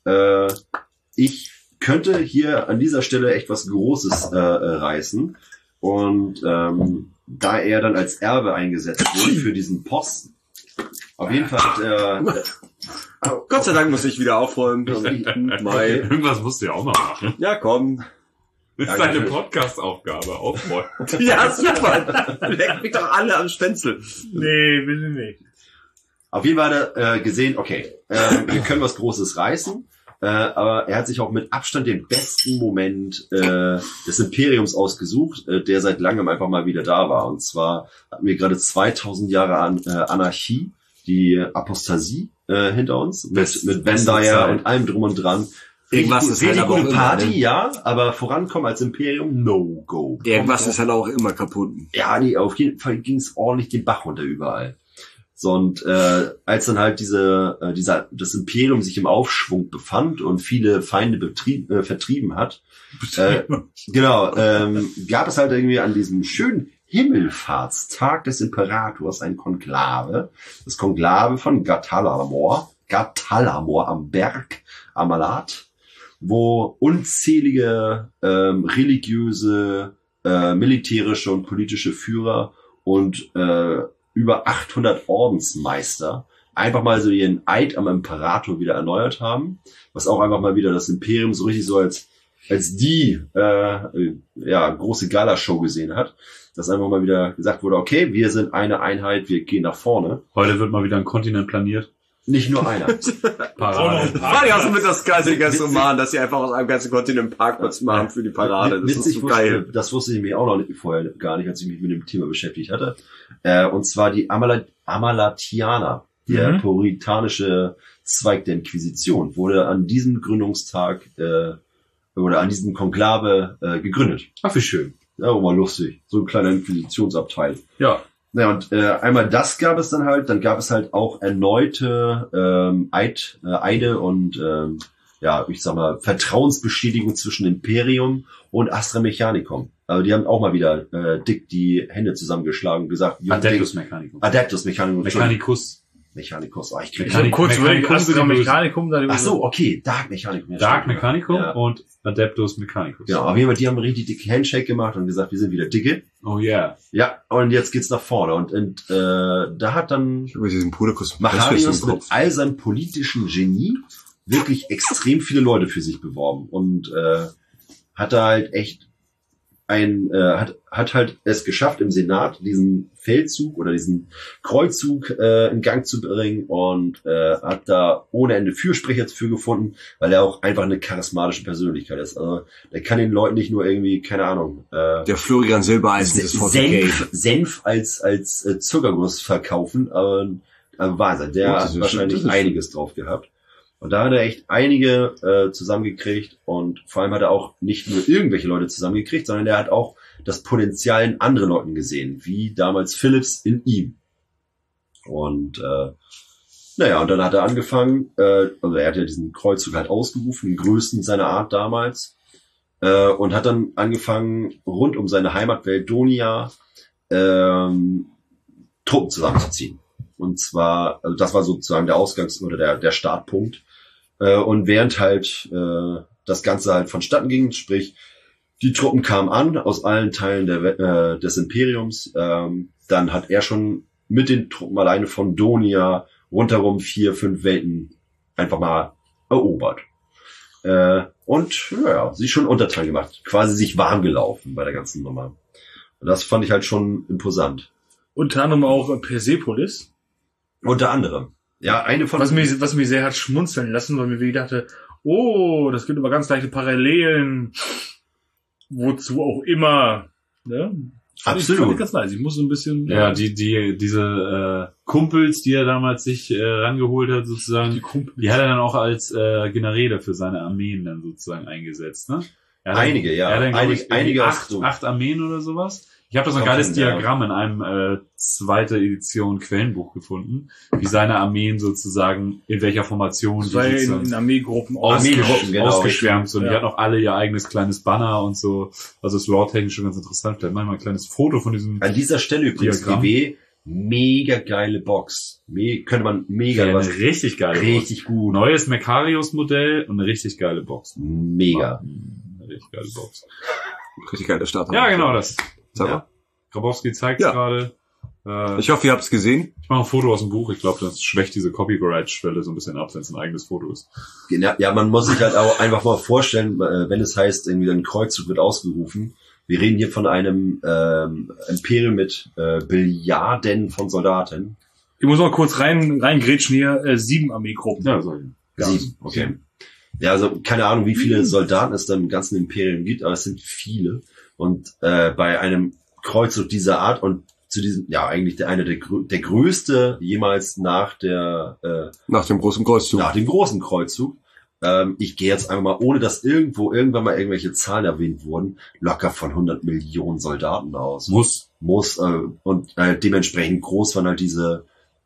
ich könnte hier an dieser Stelle echt was Großes reißen. Und da er dann als Erbe eingesetzt wurde für diesen Posten, auf jeden Fall hat er... Gott sei Dank muss ich wieder aufräumen. Irgendwas musst du ja auch mal machen. Ja, komm. Das ist deine Podcast-Aufgabe, aufräumen. Ja, super. Leckt mich doch alle am Stenzel. Nee, bitte nicht. Auf jeden Fall hat er gesehen, okay, wir können was Großes reißen, aber er hat sich auch mit Abstand den besten Moment des Imperiums ausgesucht, der seit langem einfach mal wieder da war. Und zwar hatten wir gerade 2000 Jahre Anarchie, die Apostasie hinter uns, mit Vendaya und allem drum und dran. Irgendwas ist halt aber auch immer, Party, ne? Ja, aber vorankommen als Imperium, no go. Irgendwas ist halt auch immer kaputt. Ja, nee, auf jeden Fall ging es ordentlich den Bach runter überall. So, und als dann halt das Imperium sich im Aufschwung befand und viele Feinde vertrieben hat, gab es halt irgendwie an diesem schönen Himmelfahrtstag des Imperators ein Konklave, das Konklave von Gatalamor am Berg Amalat, wo unzählige religiöse, militärische und politische Führer und über 800 Ordensmeister einfach mal so ihren Eid am Imperator wieder erneuert haben, was auch einfach mal wieder das Imperium so richtig so als die große Galashow gesehen hat, dass einfach mal wieder gesagt wurde, okay, wir sind eine Einheit, wir gehen nach vorne. Heute wird mal wieder ein Kontinent planiert. Nicht nur einer. Parade. War ja auch so mit das ganze Roman, dass sie einfach aus einem ganzen Kontinent einen Parkplatz machen für die Parade. Das ist so geil. Das wusste ich mir auch noch vorher gar nicht, als ich mich mit dem Thema beschäftigt hatte. Und zwar die Amalatianer, der puritanische Zweig der Inquisition, wurde an diesem Gründungstag oder an diesem Konklave gegründet. Ach, wie schön. Ja, war lustig. So ein kleiner Inquisitionsabteil. Ja. Ja, und einmal das gab es dann halt, dann gab es halt auch erneute Eide und ich sag mal, Vertrauensbestätigung zwischen Imperium und Astra Mechanicum. Also die haben auch mal wieder dick die Hände zusammengeschlagen und gesagt, Adeptus Mechanicum. Adeptus Mechanicum. Mechanicus. Oh, ich krieg Kurz überlegen, Astra Mechanicum. Ach so, okay, Dark Mechanicum. Dark Mechanicum ja. und Adeptus Mechanicus. Genau, auf jeden Fall, die haben richtig dick Handshake gemacht und gesagt, wir sind wieder dicke. Oh yeah. Ja, und jetzt geht's nach vorne. Und da hat dann Macarius mit all seinem politischen Genie wirklich extrem viele Leute für sich beworben und hat da halt echt hat halt es geschafft, im Senat diesen Feldzug oder diesen Kreuzzug in Gang zu bringen und hat da ohne Ende Fürsprecher für gefunden, weil er auch einfach eine charismatische Persönlichkeit ist. Also der kann den Leuten nicht nur irgendwie, keine Ahnung, der Florian Silbereisen des Senf als Zuckerguss verkaufen, aber Wahnsinn, der hat wahrscheinlich einiges drauf gehabt. Und da hat er echt einige zusammengekriegt und vor allem hat er auch nicht nur irgendwelche Leute zusammengekriegt, sondern er hat auch das Potenzial in anderen Leuten gesehen, wie damals Phillips in ihm. Und und dann hat er angefangen, also er hat ja diesen Kreuzzug halt ausgerufen, den größten seiner Art damals, und hat dann angefangen, rund um seine Heimatwelt Donia Truppen zusammenzuziehen. Und zwar, also das war sozusagen der Ausgangs- oder der Startpunkt. Und während halt das Ganze halt vonstatten ging, sprich, die Truppen kamen an aus allen Teilen des Imperiums, dann hat er schon mit den Truppen alleine von Donia rundherum 4, 5 Welten einfach mal erobert. Und ja, sie schon Unterteil gemacht, quasi sich warm gelaufen bei der ganzen Nummer. Und das fand ich halt schon imposant. Unter anderem auch Persepolis. Unter anderem. Ja, eine von... Was mich sehr hat schmunzeln lassen, weil mir wirklich dachte, oh, das gibt aber ganz leichte Parallelen. Wozu auch immer. Ne? Absolut. Fand ich ganz nice. Ich muss so ein bisschen... Ja, diese Kumpels, die er damals sich rangeholt hat, sozusagen, die hat er dann auch als Generäle für seine Armeen dann sozusagen eingesetzt, ne? Einige, ja. Er hat dann, einige 8 Armeen oder sowas. Ich habe da so ein geiles Diagramm in einem zweite Edition Quellenbuch gefunden, wie seine Armeen sozusagen in welcher Formation die in Armeegruppen ausgeschwärmt sind. Ja. Die hatten auch alle ihr eigenes kleines Banner und so. Also ist lore-technisch schon ganz interessant. Vielleicht machen wir mal ein kleines Foto von diesem An dieser Stelle übrigens GW, mega geile Box. Könnte man mega eine richtig geile Box. Richtig gut. Neues Macarius-Modell und eine richtig geile Box. Mega. Eine richtig geile Box. Richtig geile Starter. Ja, genau das. Ja. Grabowski zeigt es gerade. Ich hoffe, ihr habt es gesehen. Ich mache ein Foto aus dem Buch. Ich glaube, das schwächt diese Copyright-Schwelle so ein bisschen ab, wenn es ein eigenes Foto ist. Ja, man muss sich halt auch einfach mal vorstellen, wenn es heißt, irgendwie ein Kreuzzug wird ausgerufen. Wir reden hier von einem Imperium mit Billiarden von Soldaten. Ich muss mal kurz reingrätschen hier. 7 Armeegruppen. Ja, sorry. 7, okay. Ja, also keine Ahnung, wie viele Soldaten es da im ganzen Imperium gibt, aber es sind viele. Und bei einem Kreuzzug dieser Art und zu diesem, ja eigentlich der größte jemals nach dem großen Kreuzzug. Nach dem großen Kreuzzug. Ich gehe jetzt einfach mal, ohne dass irgendwann mal irgendwelche Zahlen erwähnt wurden, locker von 100 Millionen Soldaten aus. Muss und dementsprechend groß waren halt diese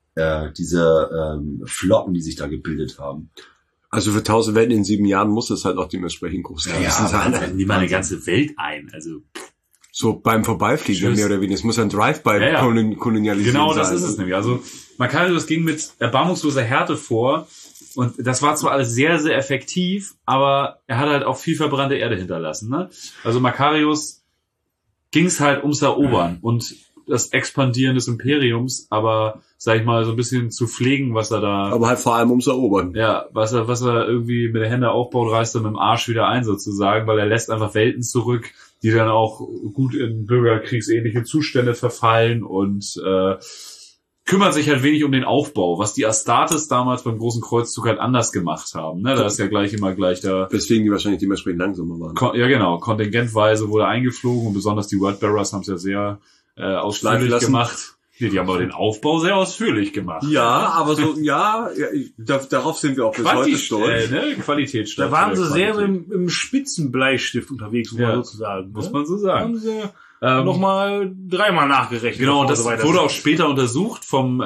Flotten, die sich da gebildet haben. Also für 1000 Welten in 7 Jahren muss es halt auch dementsprechend groß gewesen sein. Ja, nimm mal eine ganze Welt ein. Also so beim Vorbeifliegen mehr oder weniger. Es muss ein Drive-by-Kolonialisieren genau, sein. das ist es nämlich. Also Macarius ging mit erbarmungsloser Härte vor und das war zwar alles sehr, sehr effektiv, aber er hat halt auch viel verbrannte Erde hinterlassen. Ne? Also Macarius ging es halt ums Erobern und das Expandieren des Imperiums, aber sag ich mal, so ein bisschen zu pflegen, was er da... Aber halt vor allem ums Erobern. Ja, was er irgendwie mit der Hände aufbaut, reißt er mit dem Arsch wieder ein sozusagen, weil er lässt einfach Welten zurück, die dann auch gut in bürgerkriegsähnliche Zustände verfallen und kümmert sich halt wenig um den Aufbau, was die Astartes damals beim großen Kreuzzug halt anders gemacht haben. Ne? Da ist ja gleich da... Weswegen die wahrscheinlich dementsprechend langsamer waren. Ja genau, kontingentweise wurde eingeflogen und besonders die Wordbearers haben es ja sehr ausschlagend gemacht. Nee, die haben aber den Aufbau sehr ausführlich gemacht. Ja, aber so, darauf sind wir auch bis heute stolz. Qualität. Da waren sie sehr im Spitzenbleistift unterwegs, muss man sozusagen. Muss man so sagen. Haben sie nochmal dreimal nachgerechnet. Genau, und das wurde auch später untersucht vom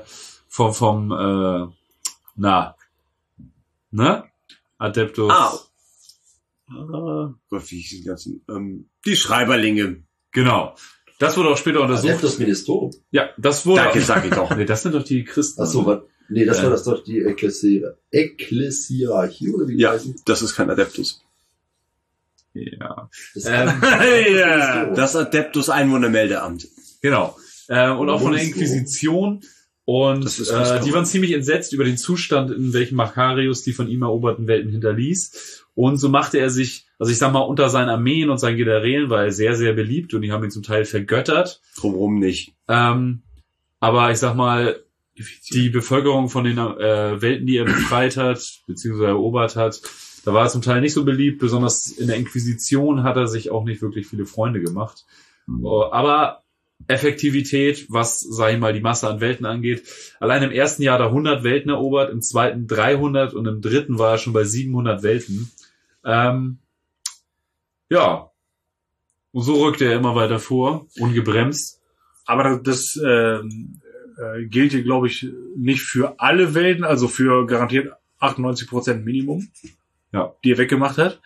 Adeptus. Gott, wie hieß die ganzen, die Schreiberlinge. Genau. Das wurde auch später untersucht. Adeptus Ministorum. Ja, das wurde. Danke, sag ich doch. Nee, das sind doch die Christen. Ach so, was? Nee, das war das doch die Ekklesiarchie, oder wie die heißen? Das ist kein Adeptus. Ja. Das Adeptus Einwohnermeldeamt. Genau. Und auch von der Inquisition. Und die waren ziemlich entsetzt über den Zustand, in welchem Macarius die von ihm eroberten Welten hinterließ. Und so machte er sich, also ich sag mal, unter seinen Armeen und seinen Generälen war er sehr, sehr beliebt und die haben ihn zum Teil vergöttert. Drumherum nicht. Aber ich sag mal, die Bevölkerung von den Welten, die er befreit hat, beziehungsweise erobert hat, da war er zum Teil nicht so beliebt. Besonders in der Inquisition hat er sich auch nicht wirklich viele Freunde gemacht. Aber Effektivität, was, sag ich mal, die Masse an Welten angeht. Allein im ersten Jahr da 100 Welten erobert, im zweiten 300 und im dritten war er schon bei 700 Welten. Ja. Und so rückte er immer weiter vor, ungebremst. Aber das gilt hier, glaube ich, nicht für alle Welten, also für garantiert 98% Minimum, die er weggemacht hat.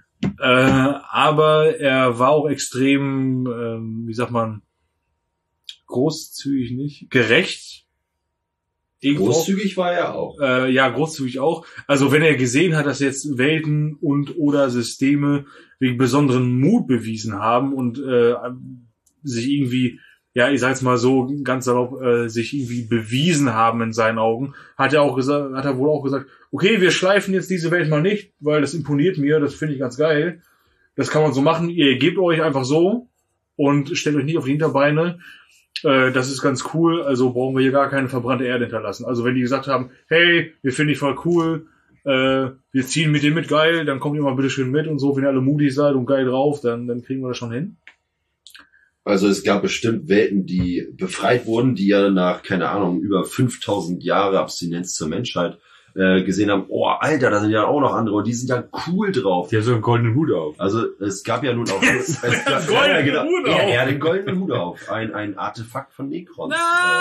Aber er war auch extrem, wie sagt man, großzügig nicht, gerecht. Irgendwo Großzügig war er auch. Ja, großzügig auch. Also wenn er gesehen hat, dass jetzt Welten und oder Systeme wegen besonderen Mut bewiesen haben und sich irgendwie, ja, ich sag's mal so ganz salopp, sich irgendwie bewiesen haben in seinen Augen, hat er wohl auch gesagt, okay, wir schleifen jetzt diese Welt mal nicht, weil das imponiert mir, das finde ich ganz geil. Das kann man so machen, ihr gebt euch einfach so und stellt euch nicht auf die Hinterbeine. Das ist ganz cool, also brauchen wir hier gar keine verbrannte Erde hinterlassen. Also wenn die gesagt haben, hey, wir finden dich voll cool, wir ziehen mit dir mit, geil, dann kommt ihr mal bitte schön mit und so, wenn ihr alle mutig seid und geil drauf, dann kriegen wir das schon hin. Also es gab bestimmt Welten, die befreit wurden, die ja nach, keine Ahnung, über 5000 Jahre Abstinenz zur Menschheit gesehen haben, oh Alter, da sind ja auch noch andere und die sind ja cool drauf. Die haben so einen goldenen Hut auf. Also es gab ja nun auch... Hut auf. Er hat den goldenen Hut auf. Ein Artefakt von Necrons.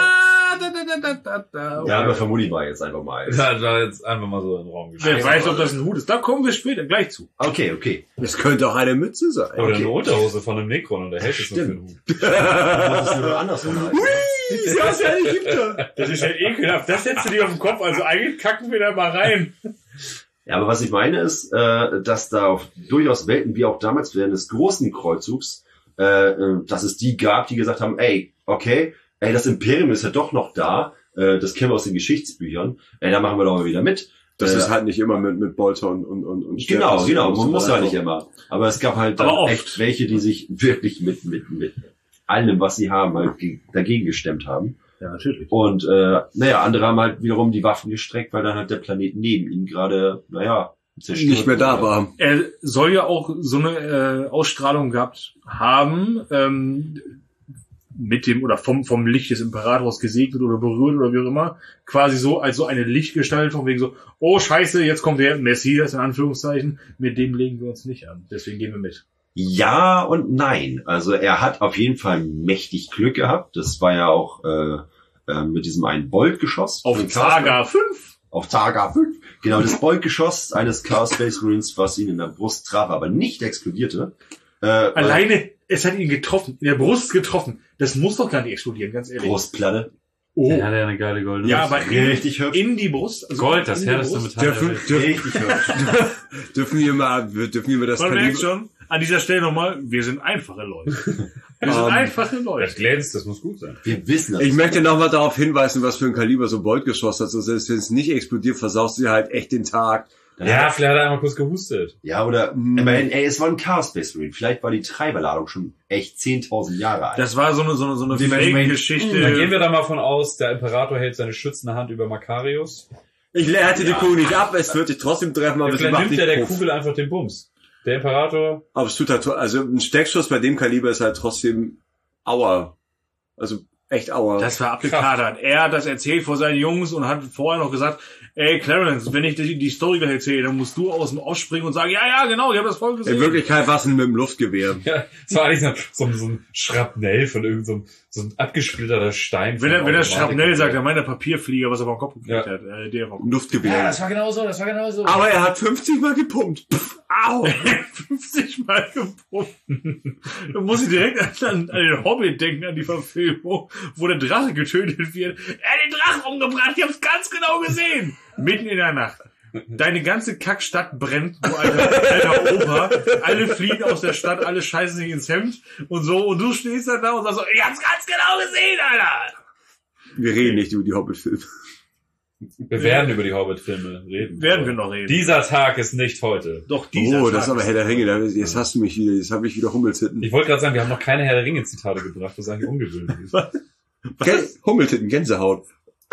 Ja, aber vermute ich mal jetzt einfach mal. Ja, da jetzt einfach mal so in den Raum Wer weiß, ob das ein Hut ist. Da kommen wir später gleich zu. Okay. Das könnte auch eine Mütze sein. Oder eine Unterhose von einem Necron und der hält es nur für den Hut. Das ist nur andersrum. Das ist ja ein Ägypter. Das ist halt ekelhaft. Das setzt du dir auf den Kopf. Also eigentlich kacken wir da mal rein. Ja, aber was ich meine ist, dass da auch durchaus Welten, wie auch damals während des großen Kreuzzugs, dass es die gab, die gesagt haben, das Imperium ist ja doch noch da, das kennen wir aus den Geschichtsbüchern, da machen wir doch mal wieder mit. Das ist halt nicht immer mit Bolter und Genau, man muss halt nicht immer. Aber es gab halt dann echt welche, die sich wirklich mit allem, was sie haben, halt dagegen gestemmt haben. Ja, natürlich. Und andere haben halt wiederum die Waffen gestreckt, weil dann halt der Planet neben ihnen gerade, zerstört nicht mehr da war. Er soll ja auch so eine Ausstrahlung gehabt haben, mit dem oder vom Licht des Imperators gesegnet oder berührt oder wie auch immer, quasi so als so eine Lichtgestalt von wegen so, oh Scheiße, jetzt kommt der Messias in Anführungszeichen, mit dem legen wir uns nicht an, deswegen gehen wir mit. Ja und nein. Also er hat auf jeden Fall mächtig Glück gehabt. Das war ja auch mit diesem einen Boltgeschoss. Auf Targa 5. Auf Targa 5. Genau, das Boltgeschoss eines Chaos Space Marines, was ihn in der Brust traf, aber nicht explodierte. Alleine, es hat ihn getroffen, in der Brust getroffen. Das muss doch gar nicht explodieren, ganz ehrlich. Brustplatte. Oh. Der hat ja eine geile goldene Ja, aber richtig hübsch. in die Brust. Also Gold, das härteste Metall. Richtig hübsch. Dürfen wir das Man merkt Kaliber... schon, an dieser Stelle nochmal, wir sind einfache Leute. Wir sind einfache Leute. Das glänzt, das muss gut sein. Wir wissen das. Ich möchte nochmal darauf hinweisen, was für ein Kaliber so ein Boltgeschoss hat. Also selbst wenn es nicht explodiert, versaust du halt echt den Tag. Ja, vielleicht hat er einmal kurz gehustet. Ja, oder immerhin, es war ein Chaos Space Marine. Vielleicht war die Treiberladung schon echt 10.000 Jahre alt. Das war so eine Fake-Geschichte. Dann gehen wir da mal von aus, der Imperator hält seine schützende Hand über Macarius. Ich leerte die Kugel nicht ab, es wird dich trotzdem treffen, aber es Vielleicht macht nimmt nicht der Puff. Kugel einfach den Bums. Der Imperator... Aber es tut halt, also ein Steckschuss bei dem Kaliber ist halt trotzdem Aua. Also echt aua. Das war abgekadert. Er hat das erzählt vor seinen Jungs und hat vorher noch gesagt, ey Clarence, wenn ich die Story gleich erzähle, dann musst du aus dem Off springen und sagen, ja, genau, ich habe das voll gesehen. In Wirklichkeit war es mit dem Luftgewehr. Ja, es war eigentlich so ein Schrapnell von irgendeinem so ein abgesplitterter Stein. Wenn er Schrapnell sagt, dann meint er Papierflieger, was er vom Kopf gekriegt hat. Der vom Luftgewehr. Ja, das war genau so. Aber er hat 50 Mal gepumpt. Pff, au! 50 Mal gepumpt. Da muss ich direkt an den Hobbit denken, an die Verfilmung, wo der Drache getötet wird. Er hat den Drachen umgebracht, ich hab's ganz genau gesehen. Mitten in der Nacht. Deine ganze Kackstadt brennt, du alter Opa. Alle fliehen aus der Stadt, alle scheißen sich ins Hemd und so. Und du stehst dann da und sagst so, ich hab's ganz genau gesehen, Alter. Wir reden nicht über die Hobbit-Filme. Wir werden über die Hobbit-Filme reden. Werden wir noch reden. Dieser Tag ist nicht heute. Doch, dieser Tag. Das ist aber Herr der Ringe. Jetzt hast du mich wieder. Jetzt habe ich wieder Hummeltitten. Ich wollte gerade sagen, wir haben noch keine Herr der Ringe-Zitate gebracht, was eigentlich ungewöhnlich ist. Hummeltitten, Gänsehaut.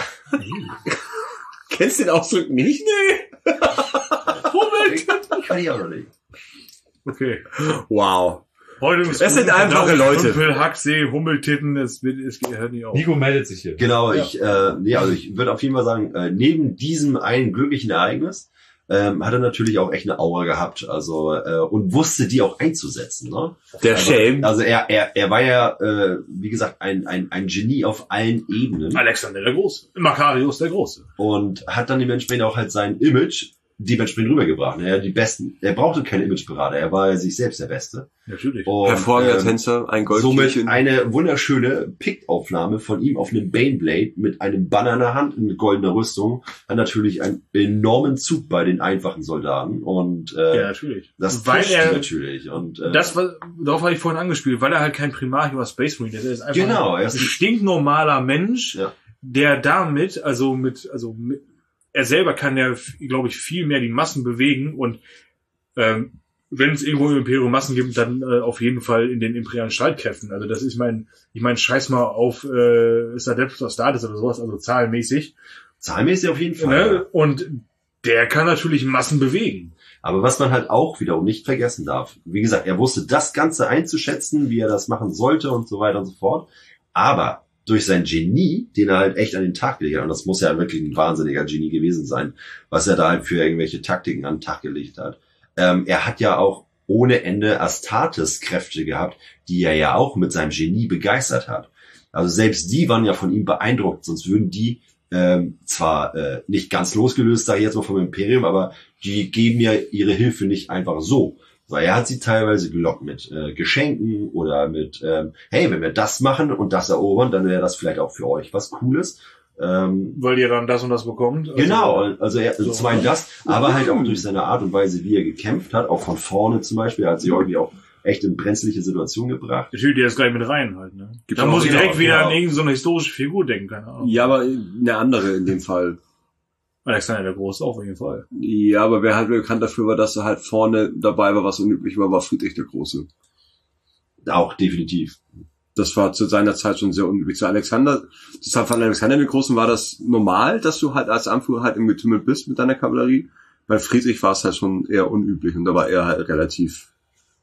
Kennst du den Ausdruck nicht? Nee. Hummeltitten. Kann ich auch noch nicht. Okay. Wow. Heute Es sind einfache Leute. Hacksee, Hummeltitten, es hört nicht auf. Nico meldet sich hier. Genau, ich würde auf jeden Fall sagen, neben diesem einen glücklichen Ereignis hat er natürlich auch echt eine Aura gehabt, also und wusste die auch einzusetzen. Ne? Der Shame. Also er war ja, wie gesagt, ein Genie auf allen Ebenen. Alexander der Große. Makarios der Große. Und hat dann dementsprechend auch halt sein Image dementsprechend rübergebracht. Er brauchte keinen Imageberater, er war sich selbst der Beste. Natürlich. Und, Hervorragender Tänzer, ein Goldkehlchen. somit eine wunderschöne Pickaufnahme von ihm auf einem Baneblade mit einem Banner in der Hand in goldener Rüstung. Hat natürlich einen enormen Zug bei den einfachen Soldaten. Und ja, natürlich. das Weil pusht er- die natürlich. Und Darauf habe ich vorhin angespielt, weil er halt kein Primarch oder Space Marine ist. Er ist einfach Genau, er ein ist ein- stinknormaler Mensch, Ja. der damit, er selber kann ja, glaube ich, viel mehr die Massen bewegen und wenn es irgendwo im Imperium Massen gibt, dann auf jeden Fall in den imperialen Streitkräften. Also das ist ich mein, scheiß mal auf Adeptus Astartes oder sowas, also zahlenmäßig. zahlenmäßig auf jeden Fall. Ne? Und der kann natürlich Massen bewegen. Aber was man halt auch wiederum nicht vergessen darf, wie gesagt, er wusste das Ganze einzuschätzen, wie er das machen sollte und so weiter und so fort. Aber durch sein Genie, den er halt echt an den Tag gelegt hat, und das muss ja wirklich ein wahnsinniger Genie gewesen sein, was er da halt für irgendwelche Taktiken an den Tag gelegt hat. Er hat ja auch ohne Ende Astartes-Kräfte gehabt, die er ja auch mit seinem Genie begeistert hat. Also selbst die waren ja von ihm beeindruckt, sonst würden die zwar nicht ganz losgelöst, sage ich jetzt mal vom Imperium, aber die geben ja ihre Hilfe nicht einfach so. Weil er hat sie teilweise gelockt mit Geschenken oder mit, hey, wenn wir das machen und das erobern, dann wäre das vielleicht auch für euch was Cooles. Weil ihr dann das und das bekommt. Also, Genau, also so. zum einen das, aber halt auch durch seine Art und Weise, wie er gekämpft hat, auch von vorne zum Beispiel, er hat sich irgendwie auch echt in brenzliche Situationen gebracht. Natürlich, der ist gleich mit rein halt, ne? Gibt's Da auch- muss ich direkt genau, wieder genau. an irgendeine so eine historische Figur denken, keine Ahnung. Ja, aber eine andere in dem Fall. Alexander der Große auf jeden Fall. Ja, aber wer halt bekannt dafür war, dass er halt vorne dabei war, was unüblich war Friedrich der Große. Auch definitiv. Das war zu seiner Zeit schon sehr unüblich. Zu Alexander, deshalb von Alexander dem Großen war das normal, dass du halt als Anführer halt im Getümmel bist mit deiner Kavallerie. Bei Friedrich war es halt schon eher unüblich und da war er halt relativ,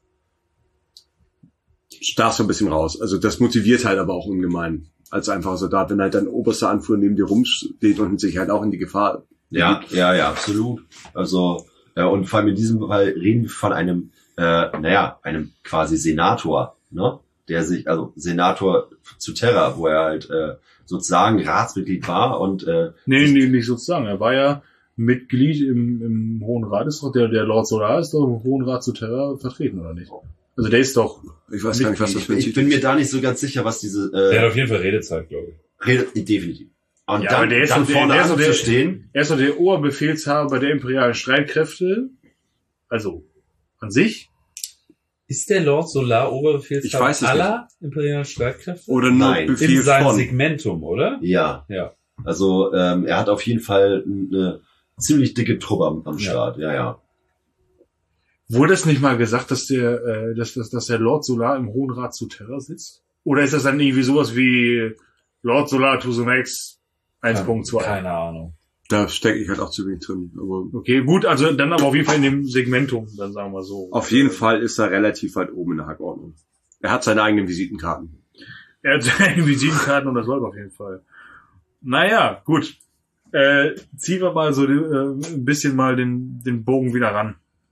stach so ein bisschen raus. Also das motiviert halt aber auch ungemein. Als einfacher Soldat, wenn halt dein oberster Anführer neben dir rumsteht und sich halt auch in die Gefahr. Ja, absolut. Also, und vor allem in diesem Fall reden wir von einem, einem quasi Senator, ne? Der sich, also Senator zu Terra, wo er halt sozusagen Ratsmitglied war und Nee, nicht sozusagen. Er war ja Mitglied im Hohen Rat. Ist doch der Lord Solar ist doch im Hohen Rat zu Terra vertreten, oder nicht? Also der ist doch... Ich weiß gar nicht, was das für ein ich Titel bin mir ist. da nicht so ganz sicher, was diese Der hat auf jeden Fall Redezeit, glaube ich. Rede, definitiv. Und Ja, aber dann, der ist dann doch der- vorne der ist doch der- anzustehen, Er ist doch der Oberbefehlshaber der imperialen Streitkräfte. Also, an sich. Ist der Lord Solar Oberbefehlshaber Ich weiß es aller imperialen Streitkräfte? Oder nur Nein. Befehl In seinem von. Segmentum, oder? ja. Ja. Also er hat auf jeden Fall eine ziemlich dicke Truppe am Ja. Start. Ja. Wurde es nicht mal gesagt, dass der Lord Solar im Hohen Rat zu Terra sitzt? Oder ist das dann irgendwie sowas wie Lord Solar to the Max 1.2? Keine Ahnung. Da stecke ich halt auch zu wenig drin. Aber Okay, gut, also dann aber auf jeden Fall in dem Segmentum, dann sagen wir so. auf jeden Fall ist er relativ weit oben in der Hackordnung. Er hat seine eigenen Visitenkarten. Er hat seine Visitenkarten und das läuft auf jeden Fall. Naja, gut. Ziehen wir mal so ein bisschen mal den Bogen wieder ran.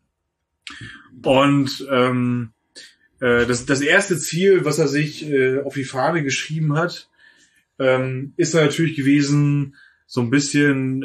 Und das erste Ziel, was er sich auf die Fahne geschrieben hat, ist natürlich gewesen, so ein bisschen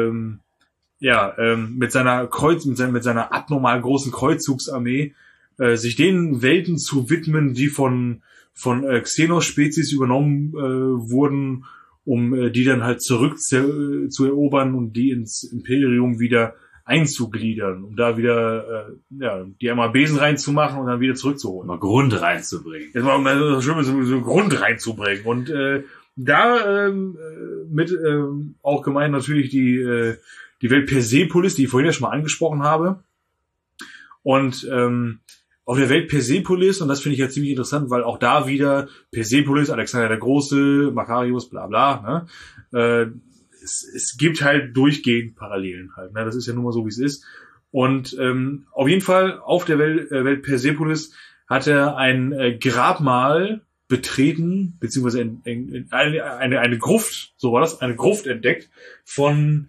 mit seiner abnormal großen Kreuzzugsarmee sich den Welten zu widmen, die von Xenos-Spezies übernommen wurden, um die dann halt zurück zu erobern und die ins Imperium wieder einzugliedern, um da wieder die einmal Besen reinzumachen und dann wieder zurückzuholen. Mal Grund reinzubringen. Jetzt mal so Grund reinzubringen. Und da mit auch gemeint natürlich die Welt Persepolis, die ich vorhin ja schon mal angesprochen habe. Und auf der Welt Persepolis, und das finde ich ja ziemlich interessant, weil auch da wieder Persepolis, Alexander der Große, Makarios, bla bla, ne? Es gibt halt durchgehend Parallelen halt, ne? Das ist ja nun mal so, wie es ist. Und auf jeden Fall auf der Welt Persepolis hat er ein Grabmal betreten, beziehungsweise eine Gruft, so war das, eine Gruft entdeckt von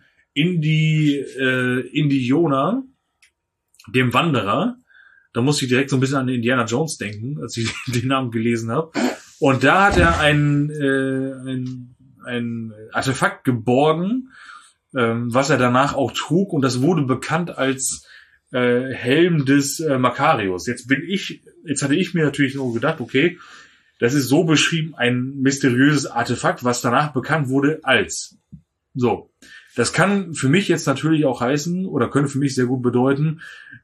Indiona, dem Wanderer. Da musste ich direkt so ein bisschen an Indiana Jones denken, als ich den Namen gelesen habe. Und da hat er ein Artefakt geborgen, was er danach auch trug, und das wurde bekannt als Helm des Makarios. Jetzt hatte ich mir natürlich so gedacht, okay, das ist so beschrieben, ein mysteriöses Artefakt, was danach bekannt wurde als. So. Das kann für mich jetzt natürlich auch heißen, oder könnte für mich sehr gut bedeuten,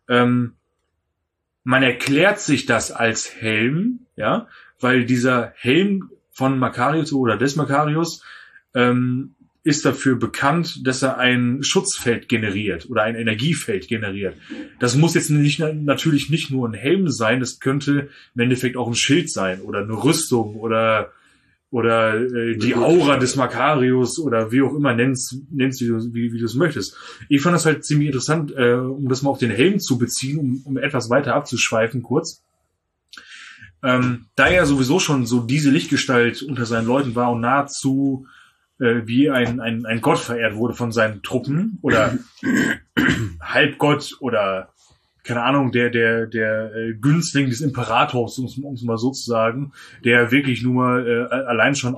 man erklärt sich das als Helm, ja, weil dieser Helm von Makarios oder des Makarios ist dafür bekannt, dass er ein Schutzfeld generiert oder ein Energiefeld generiert. Das muss jetzt natürlich nicht nur ein Helm sein, das könnte im Endeffekt auch ein Schild sein oder eine Rüstung oder die Aura des Makarios oder wie auch immer nennst wie du es möchtest. Ich fand das halt ziemlich interessant, um das mal auf den Helm zu beziehen, um etwas weiter abzuschweifen kurz. Da er sowieso schon so diese Lichtgestalt unter seinen Leuten war und nahezu wie ein Gott verehrt wurde von seinen Truppen oder Halbgott oder keine Ahnung, der Günstling des Imperators, um es mal so zu sagen, der wirklich nur mal allein schon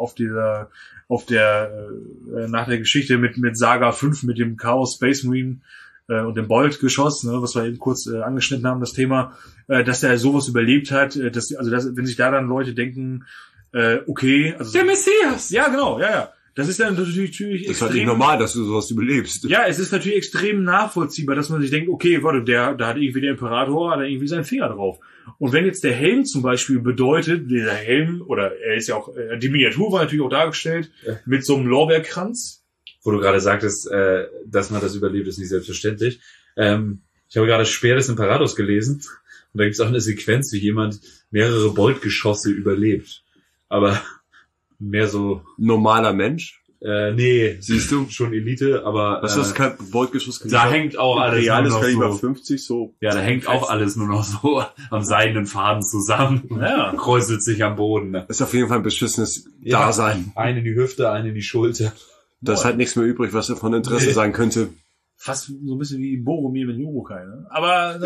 nach der Geschichte mit Saga 5, mit dem Chaos Space Marine und dem Bolt-Geschoss, ne, was wir eben kurz angeschnitten haben, das Thema, dass er sowas überlebt hat, wenn sich da dann Leute denken, okay, also der Messias! Ja, genau, ja. Das ist dann natürlich extrem... Das ist halt nicht normal, dass du sowas überlebst. Ja, es ist natürlich extrem nachvollziehbar, dass man sich denkt, okay, warte, da hat irgendwie der Imperator, hat irgendwie seinen Finger drauf. Und wenn jetzt der Helm zum Beispiel bedeutet, dieser Helm, oder er ist ja auch, die Miniatur war natürlich auch dargestellt, mit so einem Lorbeerkranz. Wo du gerade sagtest, dass man das überlebt, ist nicht selbstverständlich. Ich habe gerade Speer des Imperators gelesen, und da gibt es auch eine Sequenz, wie jemand mehrere Boltgeschosse überlebt. Aber mehr so normaler Mensch? Nee. Siehst du? Schon Elite, aber was ist das, kein Boltgeschoss? Da hängt auch alles reales nur noch Kaliber so. 50 so. Ja, da hängt auch alles nur noch so am seidenen Faden zusammen. Ja. Kräuselt sich am Boden. Ne? Ist auf jeden Fall ein beschissenes Dasein. Eine in die Hüfte, eine in die Schulter. Da ist halt nichts mehr übrig, was von Interesse sein könnte. Fast so ein bisschen wie Boromir mit Urukai, ne? Aber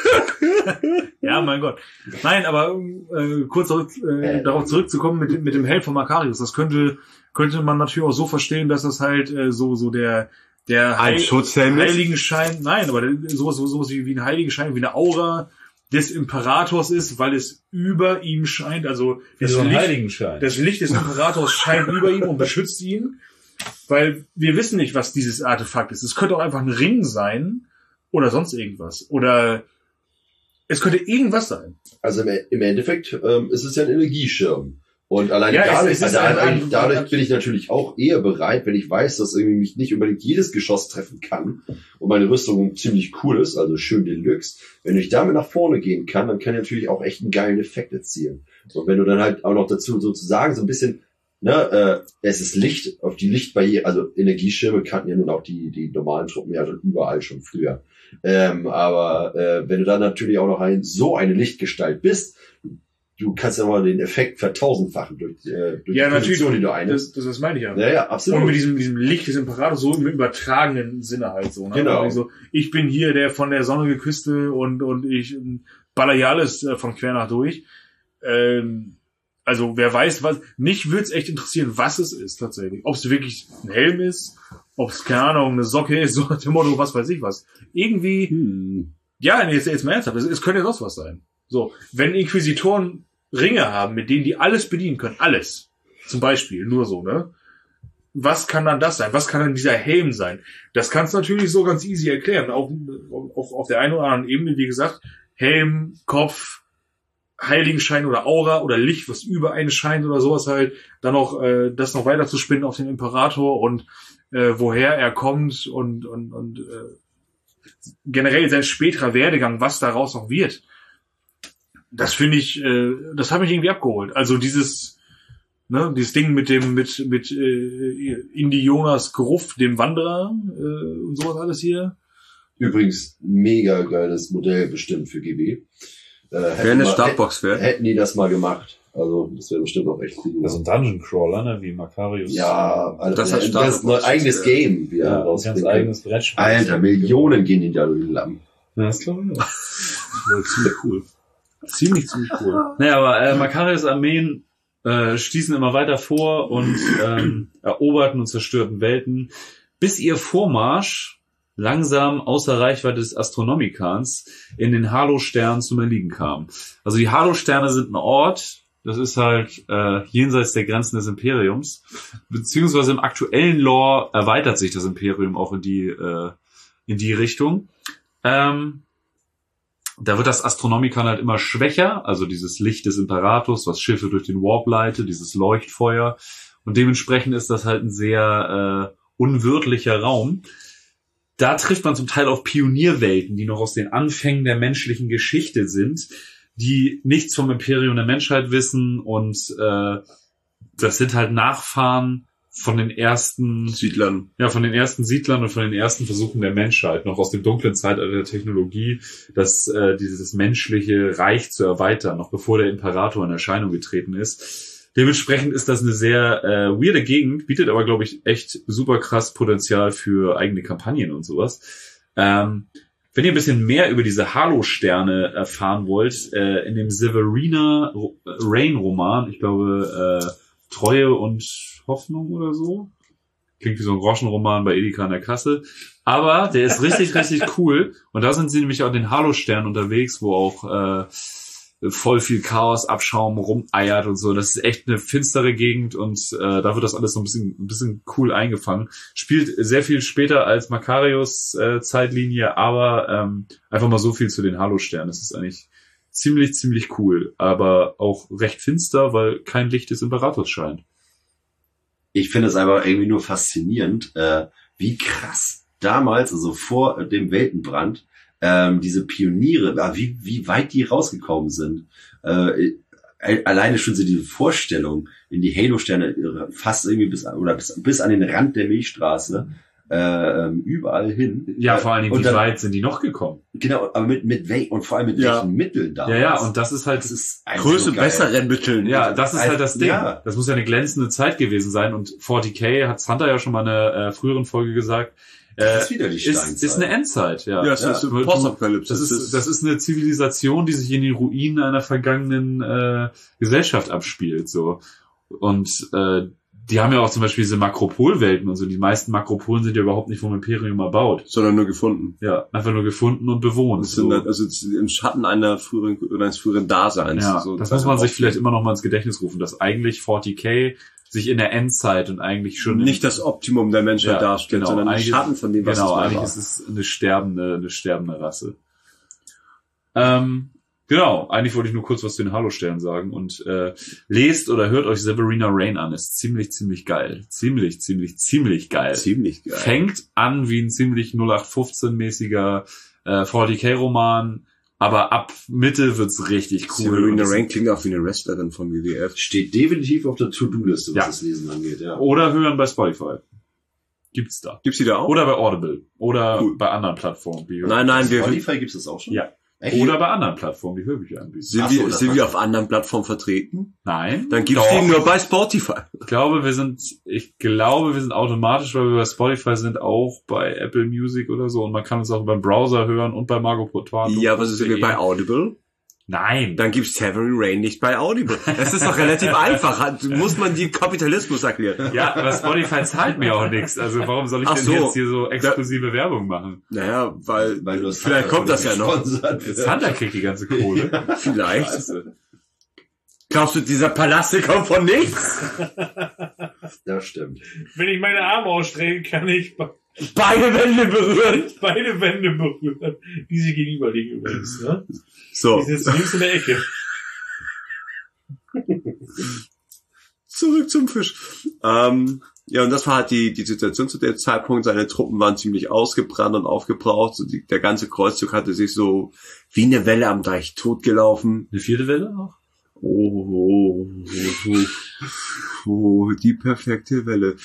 ja, mein Gott. Nein, aber kurz darauf zurückzukommen mit dem Helm von Makarios, das könnte man natürlich auch so verstehen, dass das halt so der Schutzhelm Heiligenschein, nein, aber sowas wie ein Heiligenschein, wie eine Aura des Imperators ist, weil es über ihm scheint, also das Licht des Imperators scheint über ihm und beschützt ihn. Weil wir wissen nicht, was dieses Artefakt ist. Es könnte auch einfach ein Ring sein oder sonst irgendwas. Oder es könnte irgendwas sein. Also im Endeffekt ist es ja ein Energieschirm. Und allein dadurch bin ich natürlich auch eher bereit, wenn ich weiß, dass irgendwie mich nicht unbedingt jedes Geschoss treffen kann und meine Rüstung ziemlich cool ist, also schön Deluxe. Wenn ich damit nach vorne gehen kann, dann kann ich natürlich auch echt einen geilen Effekt erzielen. Und wenn du dann halt auch noch dazu sozusagen so ein bisschen es ist Licht, auf die Lichtbarriere, also Energieschirme kannten ja nun auch die normalen Truppen ja überall schon früher. Aber wenn du dann natürlich auch noch so eine Lichtgestalt bist, du kannst ja mal den Effekt vertausendfachen durch die natürlich, Position, die du einnimmst. das meine ich ja. Ja, absolut. Und mit diesem Licht des Imperators so im übertragenen Sinne halt so. Ne? Genau. Also ich bin hier der von der Sonne geküsste und ich baller hier alles von quer nach durch. Also wer weiß was. Mich würde es echt interessieren, was es ist tatsächlich. Ob es wirklich ein Helm ist, ob es, keine Ahnung, eine Socke ist, so nach dem Motto, was weiß ich was. Irgendwie, ja, jetzt mal ernsthaft, es könnte ja sonst was sein. So, wenn Inquisitoren Ringe haben, mit denen die alles bedienen können, alles, zum Beispiel, nur so, ne? Was kann dann das sein? Was kann dann dieser Helm sein? Das kannst du natürlich so ganz easy erklären. Auch auf der einen oder anderen Ebene, wie gesagt, Helm, Kopf, Heiligenschein oder Aura oder Licht, was über einen scheint oder sowas halt, dann noch das noch weiter zu spinnen auf den Imperator und woher er kommt und generell sein späterer Werdegang, was daraus noch wird. Das finde ich, das hat mich irgendwie abgeholt. Also dieses Ding mit Indi Jonas Gruff, dem Wanderer und sowas alles hier. Übrigens, mega geiles Modell bestimmt für GB. Wäre eine Startbox wert. Hätten die das mal gemacht. Also, das wäre bestimmt auch echt cool. Also ein Dungeon Crawler, ne, wie Makarios. Ja, also das hat ein eigenes Game. Ja, ein ganz eigenes Brettspiel. Alter, Millionen gehen in da durch den Lappen. Ja, das glaube ich auch. Das wäre ziemlich cool. Ziemlich cool. Naja, aber Makarios Armeen stießen immer weiter vor und eroberten und zerstörten Welten, bis ihr Vormarsch langsam außer Reichweite des Astronomikans in den Halo-Stern zum Erliegen kam. Also die Halo-Sterne sind ein Ort, das ist halt jenseits der Grenzen des Imperiums, beziehungsweise im aktuellen Lore erweitert sich das Imperium auch in die Richtung. Da wird das Astronomikon halt immer schwächer, also dieses Licht des Imperators, was Schiffe durch den Warp leitet, dieses Leuchtfeuer. Und dementsprechend ist das halt ein sehr unwirtlicher Raum. Da trifft man zum Teil auf Pionierwelten, die noch aus den Anfängen der menschlichen Geschichte sind, die nichts vom Imperium der Menschheit wissen und das sind halt Nachfahren von den ersten Siedlern. Ja, von den ersten Siedlern und von den ersten Versuchen der Menschheit, noch aus dem dunklen Zeitalter der Technologie, dieses menschliche Reich zu erweitern, noch bevor der Imperator in Erscheinung getreten ist. Dementsprechend ist das eine sehr weirde Gegend, bietet aber, glaube ich, echt super krass Potenzial für eigene Kampagnen und sowas. Wenn ihr ein bisschen mehr über diese Halo-Sterne erfahren wollt, in dem Severina Rain-Roman, ich glaube, Treue und Hoffnung oder so. Klingt wie so ein Groschenroman bei Edeka in der Kasse. Aber der ist richtig, richtig cool. Und da sind sie nämlich auch den Halo-Sternen unterwegs, wo auch voll viel Chaos, Abschaum rumeiert und so. Das ist echt eine finstere Gegend und da wird das alles so ein bisschen cool eingefangen. Spielt sehr viel später als Makarios Zeitlinie, aber einfach mal so viel zu den Halo-Sternen. Das ist eigentlich ziemlich cool, aber auch recht finster, weil kein Licht des Imperators scheint. Ich finde es einfach irgendwie nur faszinierend, wie krass damals, also vor dem Weltenbrand, diese Pioniere, wie weit die rausgekommen sind. Alleine schon so diese Vorstellung in die Halo-Sterne fast irgendwie bis an den Rand der Milchstraße, überall hin. Ja, vor allen Dingen, wie weit sind die noch gekommen? Genau, aber mit welchen Mitteln damals. Ja, und das ist halt Größe besseren Mitteln. Ja, das ist halt das Ding. Ja. Das muss ja eine glänzende Zeit gewesen sein und 40k hat Hunter ja schon mal in einer früheren Folge gesagt. Das ist wieder die Steinzeit. Ist eine Endzeit, ja. Ja, das ist eine Postapokalypse. Das ist eine Zivilisation, die sich in den Ruinen einer vergangenen Gesellschaft abspielt, so. Und die haben ja auch zum Beispiel diese Makropolwelten und so. Die meisten Makropolen sind ja überhaupt nicht vom Imperium erbaut. Sondern nur gefunden. Ja, einfach nur gefunden und bewohnt. Das sind halt, also im Schatten eines früheren Daseins. Ja, so, das muss man sich vielleicht immer noch mal ins Gedächtnis rufen, dass eigentlich 40k sich in der Endzeit und eigentlich schon nicht das Optimum der Menschheit darstellt, genau, sondern ein Schatten von dem, was es mal eigentlich war. ist es eine sterbende Rasse. Genau, eigentlich wollte ich nur kurz was zu den Halo-Sternen sagen und lest oder hört euch Severina Rain an, ist ziemlich geil. Ziemlich geil. Ziemlich geil. Fängt an wie ein ziemlich 0815-mäßiger 40k-Roman, aber ab Mitte wird's richtig cool. Severina Rain klingt auch wie eine Wrestlerin von WWF. Steht definitiv auf der To-Do-Liste, was Ja. das Lesen angeht. Ja. Oder hören bei Spotify. Gibt's da. Gibt's die da auch? Oder bei Audible. Oder Cool. bei anderen Plattformen. Nein, wir Spotify gibt es das auch schon? Ja. Echt? Oder bei anderen Plattformen, die Hörbücher anbieten. Sind wir auf anderen Plattformen vertreten? Nein. Dann gibt's die nur bei Spotify. Ich glaube, wir sind automatisch, weil wir bei Spotify sind, auch bei Apple Music oder so. Und man kann uns auch beim Browser hören und bei Margot Potato. Ja, was ist denn bei Audible? Nein. Dann gibt's Severin Rain nicht bei Audible. Das ist doch relativ einfach. Muss man die Kapitalismus erklären. Ja, aber Spotify zahlt mir auch nichts. Also warum soll ich denn jetzt hier so exklusive Werbung machen? Naja, weil du vielleicht kommt das ja noch. Sander kriegt die ganze Kohle. Vielleicht. Glaubst du, dieser Palast kommt von nichts? Das stimmt. Wenn ich meine Arme ausstrecke, kann ich Beide Wände berühren. beide Wände berühren, die sich gegenüberliegen übrigens. Ne? So. Die sitzen links in der Ecke. Zurück zum Fisch. Ja, und das war halt die Situation zu dem Zeitpunkt. Seine Truppen waren ziemlich ausgebrannt und aufgebraucht. So der ganze Kreuzzug hatte sich so wie eine Welle am Deich totgelaufen. Eine 4. Welle noch? Oh, die perfekte Welle.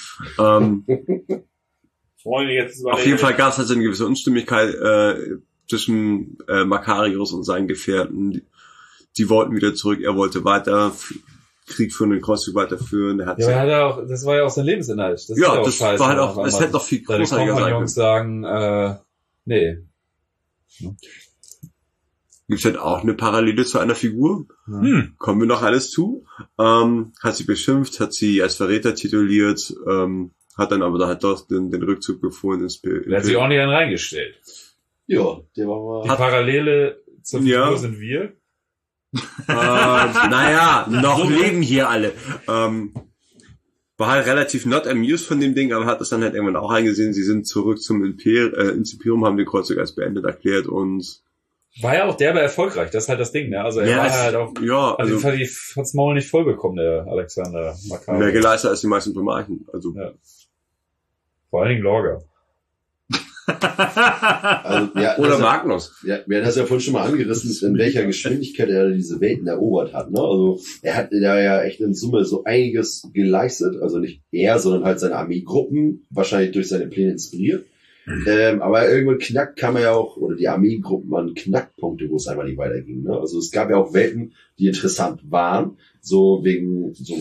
Freunde, jetzt Auf jeden Fall gab es halt so eine gewisse Unstimmigkeit zwischen Makarios und seinen Gefährten. Die wollten wieder zurück, er wollte weiter Krieg führen, den Kreuzzug weiterführen. Das war ja auch sein Lebensinhalt. Das ja, ist das scheiße, war halt auch, es hätte noch viel großartiger sein können. Sagen, nee. Gibt's halt auch eine Parallele zu einer Figur? Kommen wir noch alles zu? Hat sie beschimpft, hat sie als Verräter tituliert, hat dann aber da halt doch den Rückzug befohlen ins Bild. Der hat sich auch nicht einen reingestellt. Ja, der war mal... Die Parallele zur Figur sind wir. Naja, noch leben hier alle. War halt relativ not amused von dem Ding, aber hat das dann halt irgendwann auch eingesehen. Sie sind zurück ins Imperium, haben den Kreuzzug als beendet erklärt und... War ja auch derbe erfolgreich, das ist halt das Ding, ne? Also er war halt auch... Ja, also hat's Maul nicht voll bekommen, der Alexander Makarios. Mehr geleistet als die meisten Primarchen. Also. Ja. Vor allen Dingen Lorga. Oder Magnus. Ja, wir hatten das ja vorhin schon mal angerissen, in welcher Geschwindigkeit er diese Welten erobert hat. Ne? Also er hat da ja echt in Summe so einiges geleistet. Also nicht er, sondern halt seine Armeegruppen, wahrscheinlich durch seine Pläne inspiriert. Aber irgendwann kam er ja auch, oder die Armeegruppen an Knackpunkte, wo es einfach nicht weiterging. Ne? Also es gab ja auch Welten, die interessant waren, so wegen so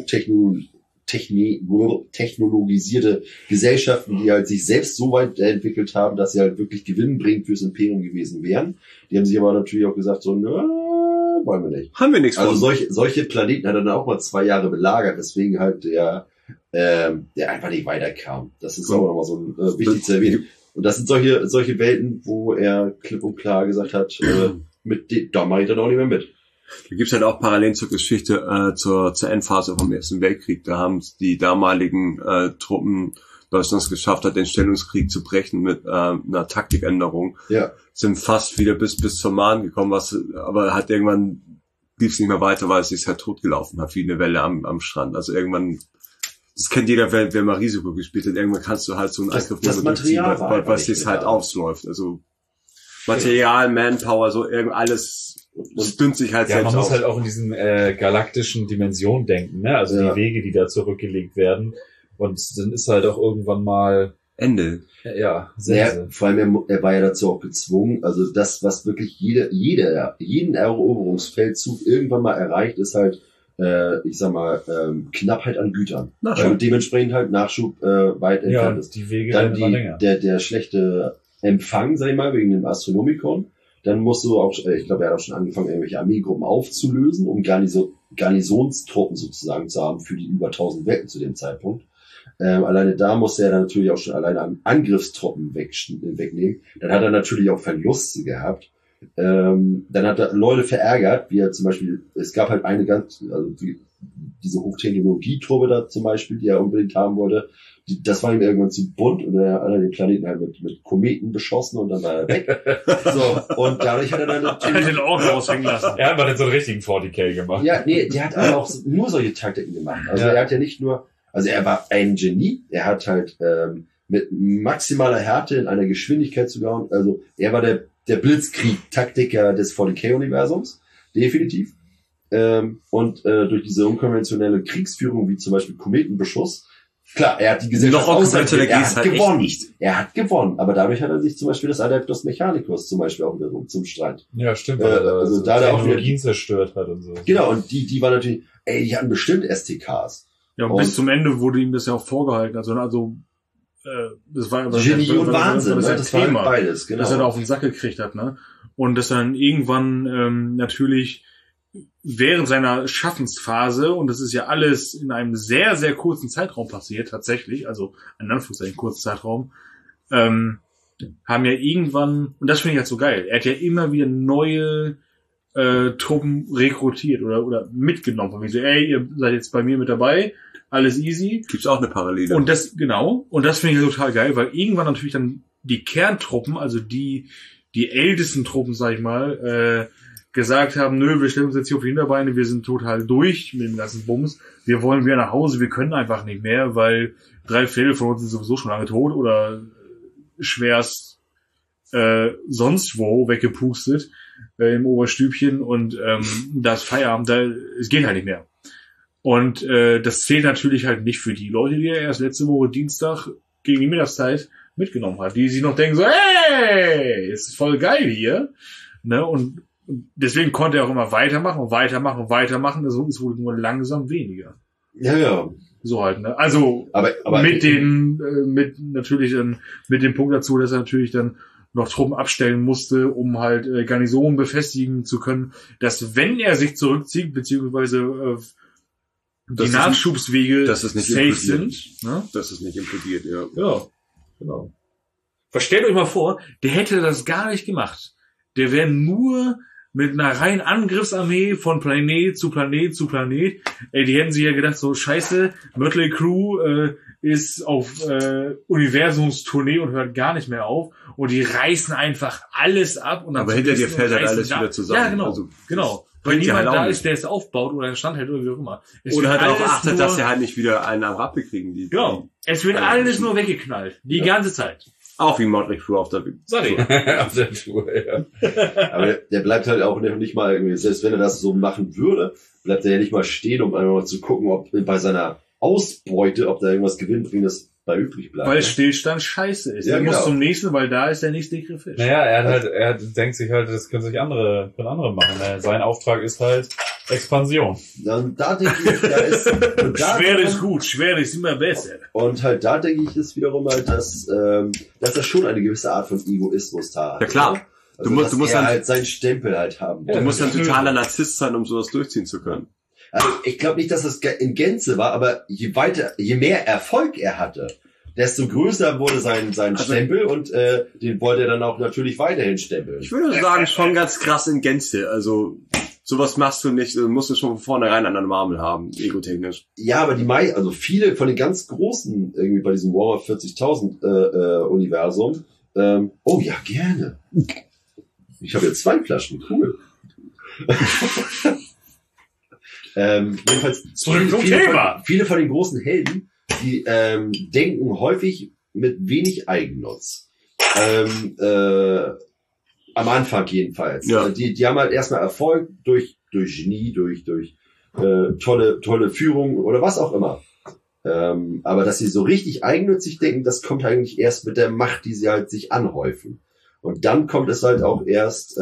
technologisierte Gesellschaften, die halt sich selbst so weit entwickelt haben, dass sie halt wirklich gewinnbringend fürs Imperium gewesen wären. Die haben sich aber natürlich auch gesagt, so, wollen wir nicht. Haben wir nichts von. Also solche Planeten hat er dann auch mal 2 Jahre belagert, deswegen halt der einfach nicht weiterkam. Das ist auch nochmal so wichtig zu erwähnen. Und das sind solche Welten, wo er klipp und klar gesagt hat, da mache ich dann auch nicht mehr mit. Da gibt's halt auch Parallelen zur Geschichte zur Endphase vom Ersten Weltkrieg. Da haben die damaligen Truppen Deutschlands geschafft, den Stellungskrieg zu brechen mit einer Taktikänderung. Ja. Sind fast wieder bis zur Mahn gekommen, aber hat irgendwann lief's nicht mehr weiter, weil es sich halt totgelaufen hat, wie eine Welle am Strand. Also irgendwann, das kennt jeder, wer mal Risiko gespielt hat, irgendwann kannst du halt so einen Angriff durchziehen, weil es halt ausläuft. Also Material, Manpower, so alles dünnt sich halt selbst man muss auf. halt auch in diesen galaktischen Dimensionen denken, ne? Also die Wege, die da zurückgelegt werden. Und dann ist halt auch irgendwann mal Ende. Ja, vor allem er war ja dazu auch gezwungen. Also das, was wirklich jeden Eroberungsfeldzug irgendwann mal erreicht, ist halt Knappheit an Gütern. Und dementsprechend halt Nachschub weit entfernt ist. Die Wege dann werden länger. Der schlechte Empfang, sag ich mal, wegen dem Astronomikon. Dann musst du auch, ich glaube, er hat auch schon angefangen, irgendwelche Armeegruppen aufzulösen, um Garnisonstruppen sozusagen zu haben für die über 1000 Welten zu dem Zeitpunkt. Alleine da musste er dann natürlich auch schon alleine Angriffstruppen wegnehmen. Dann hat er natürlich auch Verluste gehabt. Dann hat er Leute verärgert, wie er zum Beispiel, es gab halt diese Hochtechnologietruppe da zum Beispiel, die er unbedingt haben wollte. Das war ihm irgendwann zu bunt und er hat den Planeten halt mit Kometen beschossen und dann war er weg. So, und dadurch hat er dann natürlich... den Augen raushängen lassen. Er hat mal den so einen richtigen 40k gemacht. Ja, nee, der hat aber auch nur solche Taktiken gemacht. Also er hat ja nicht nur... Also er war ein Genie. Er hat halt mit maximaler Härte in einer Geschwindigkeit zu gehauen. Also er war der Blitzkrieg-Taktiker des 40k-Universums. Definitiv. Und durch diese unkonventionelle Kriegsführung, wie zum Beispiel Kometenbeschuss, Klar, er hat die Gesellschaft ausgezeichnet, er hat halt gewonnen. nicht. Er hat gewonnen, aber dadurch hat er sich zum Beispiel das Adeptus Mechanicus zum Beispiel auch wiederum zum Streit. Ja, stimmt. Also da er auch Technologien zerstört hat und so. Genau, und die war natürlich, die hatten bestimmt STKs. Ja, und bis zum Ende wurde ihm das ja auch vorgehalten. Also das war Genie und Wahnsinn, das war Thema, beides, genau. dass er da auf den Sack gekriegt hat, ne? Und dass er dann irgendwann natürlich während seiner Schaffensphase, und das ist ja alles in einem sehr, sehr kurzen Zeitraum passiert, tatsächlich, also in Anführungszeichen kurzen Zeitraum, haben ja irgendwann, und das finde ich halt so geil, er hat ja immer wieder neue Truppen rekrutiert oder mitgenommen. Von mir so, ey, ihr seid jetzt bei mir mit dabei, alles easy. Gibt's auch eine Parallele. Und das, genau, und das finde ich total geil, weil irgendwann natürlich dann die Kerntruppen, also die ältesten Truppen, sag ich mal, gesagt haben, nö, wir stellen uns jetzt hier auf die Hinterbeine, wir sind total durch mit dem ganzen Bums, wir wollen wieder nach Hause, wir können einfach nicht mehr, weil 3 Viertel von uns sind sowieso schon lange tot oder schwerst sonst wo weggepustet im Oberstübchen und da ist Feierabend, es geht halt nicht mehr. Und das zählt natürlich halt nicht für die Leute, die er erst letzte Woche Dienstag gegen die Mittagszeit mitgenommen hat, die sich noch denken so, hey, ist voll geil hier, ne? Und deswegen konnte er auch immer weitermachen. Es wurde nur langsam weniger. Ja. So halt, ne? Also, aber mit natürlich dann, mit dem Punkt dazu, dass er natürlich dann noch Truppen abstellen musste, um halt Garnisonen befestigen zu können, dass wenn er sich zurückzieht, beziehungsweise die Nachschubswege safe sind, ne? Das ist nicht implodiert, ja. Ja, genau. Stellt euch mal vor, der hätte das gar nicht gemacht. Der wäre nur mit einer reinen Angriffsarmee von Planet zu Planet zu Planet. Die hätten sich ja gedacht, so scheiße, Mötley Crüe ist auf Universumstournee und hört gar nicht mehr auf. Und die reißen einfach alles ab. Und aber hinter dir fällt halt alles wieder zusammen. Ja, genau. Also, genau. Weil niemand halt da ist, der es aufbaut oder standhält oder wie auch immer. Oder halt darauf achtet, dass sie halt nicht wieder einen am Rappe kriegen. Genau. Es wird alles nur weggeknallt. Die ganze Zeit. Auch wie Mötley Crüe auf der Sorry. Auf der Tour, ja. Aber der bleibt halt auch nicht mal irgendwie, selbst wenn er das so machen würde, bleibt er ja nicht mal stehen, um einfach mal zu gucken, ob bei seiner Ausbeute, ob da irgendwas Gewinnbringendes bei übrig bleibt. Weil Stillstand scheiße ist. Ja, er genau. muss zum nächsten, weil da ist der nächste dicke Fisch. Naja, er denkt sich halt, das können andere machen. Sein Auftrag ist halt Expansion. Dann da denke ich, da ist... Schwer ist gut, schwer ist immer besser. Und halt da denke ich, ist wiederum halt, dass er schon eine gewisse Art von Egoismus da hat. Ja klar. Ne? Also, du musst er dann halt seinen Stempel halt haben. Du musst dann totaler Narzisst sein, um sowas durchziehen zu können. Also ich glaube nicht, dass das in Gänze war, aber je mehr Erfolg er hatte, desto größer wurde sein Stempel und den wollte er dann auch natürlich weiterhin stempeln. Ich würde sagen, schon ganz krass in Gänze. Also sowas machst du nicht, musst du schon von vornherein an der Marmel haben, egotechnisch. Ja, aber also viele von den ganz großen, irgendwie bei diesem Warhammer 40.000 Universum, oh ja, gerne. Ich habe jetzt 2 Flaschen, cool. Jedenfalls viele von den großen Helden, die denken häufig mit wenig Eigennutz. Am Anfang jedenfalls. Ja. Die haben halt erstmal Erfolg durch Genie, durch tolle Führung oder was auch immer. Aber dass sie so richtig eigennützig denken, das kommt eigentlich erst mit der Macht, die sie halt sich anhäufen. Und dann kommt es halt auch erst,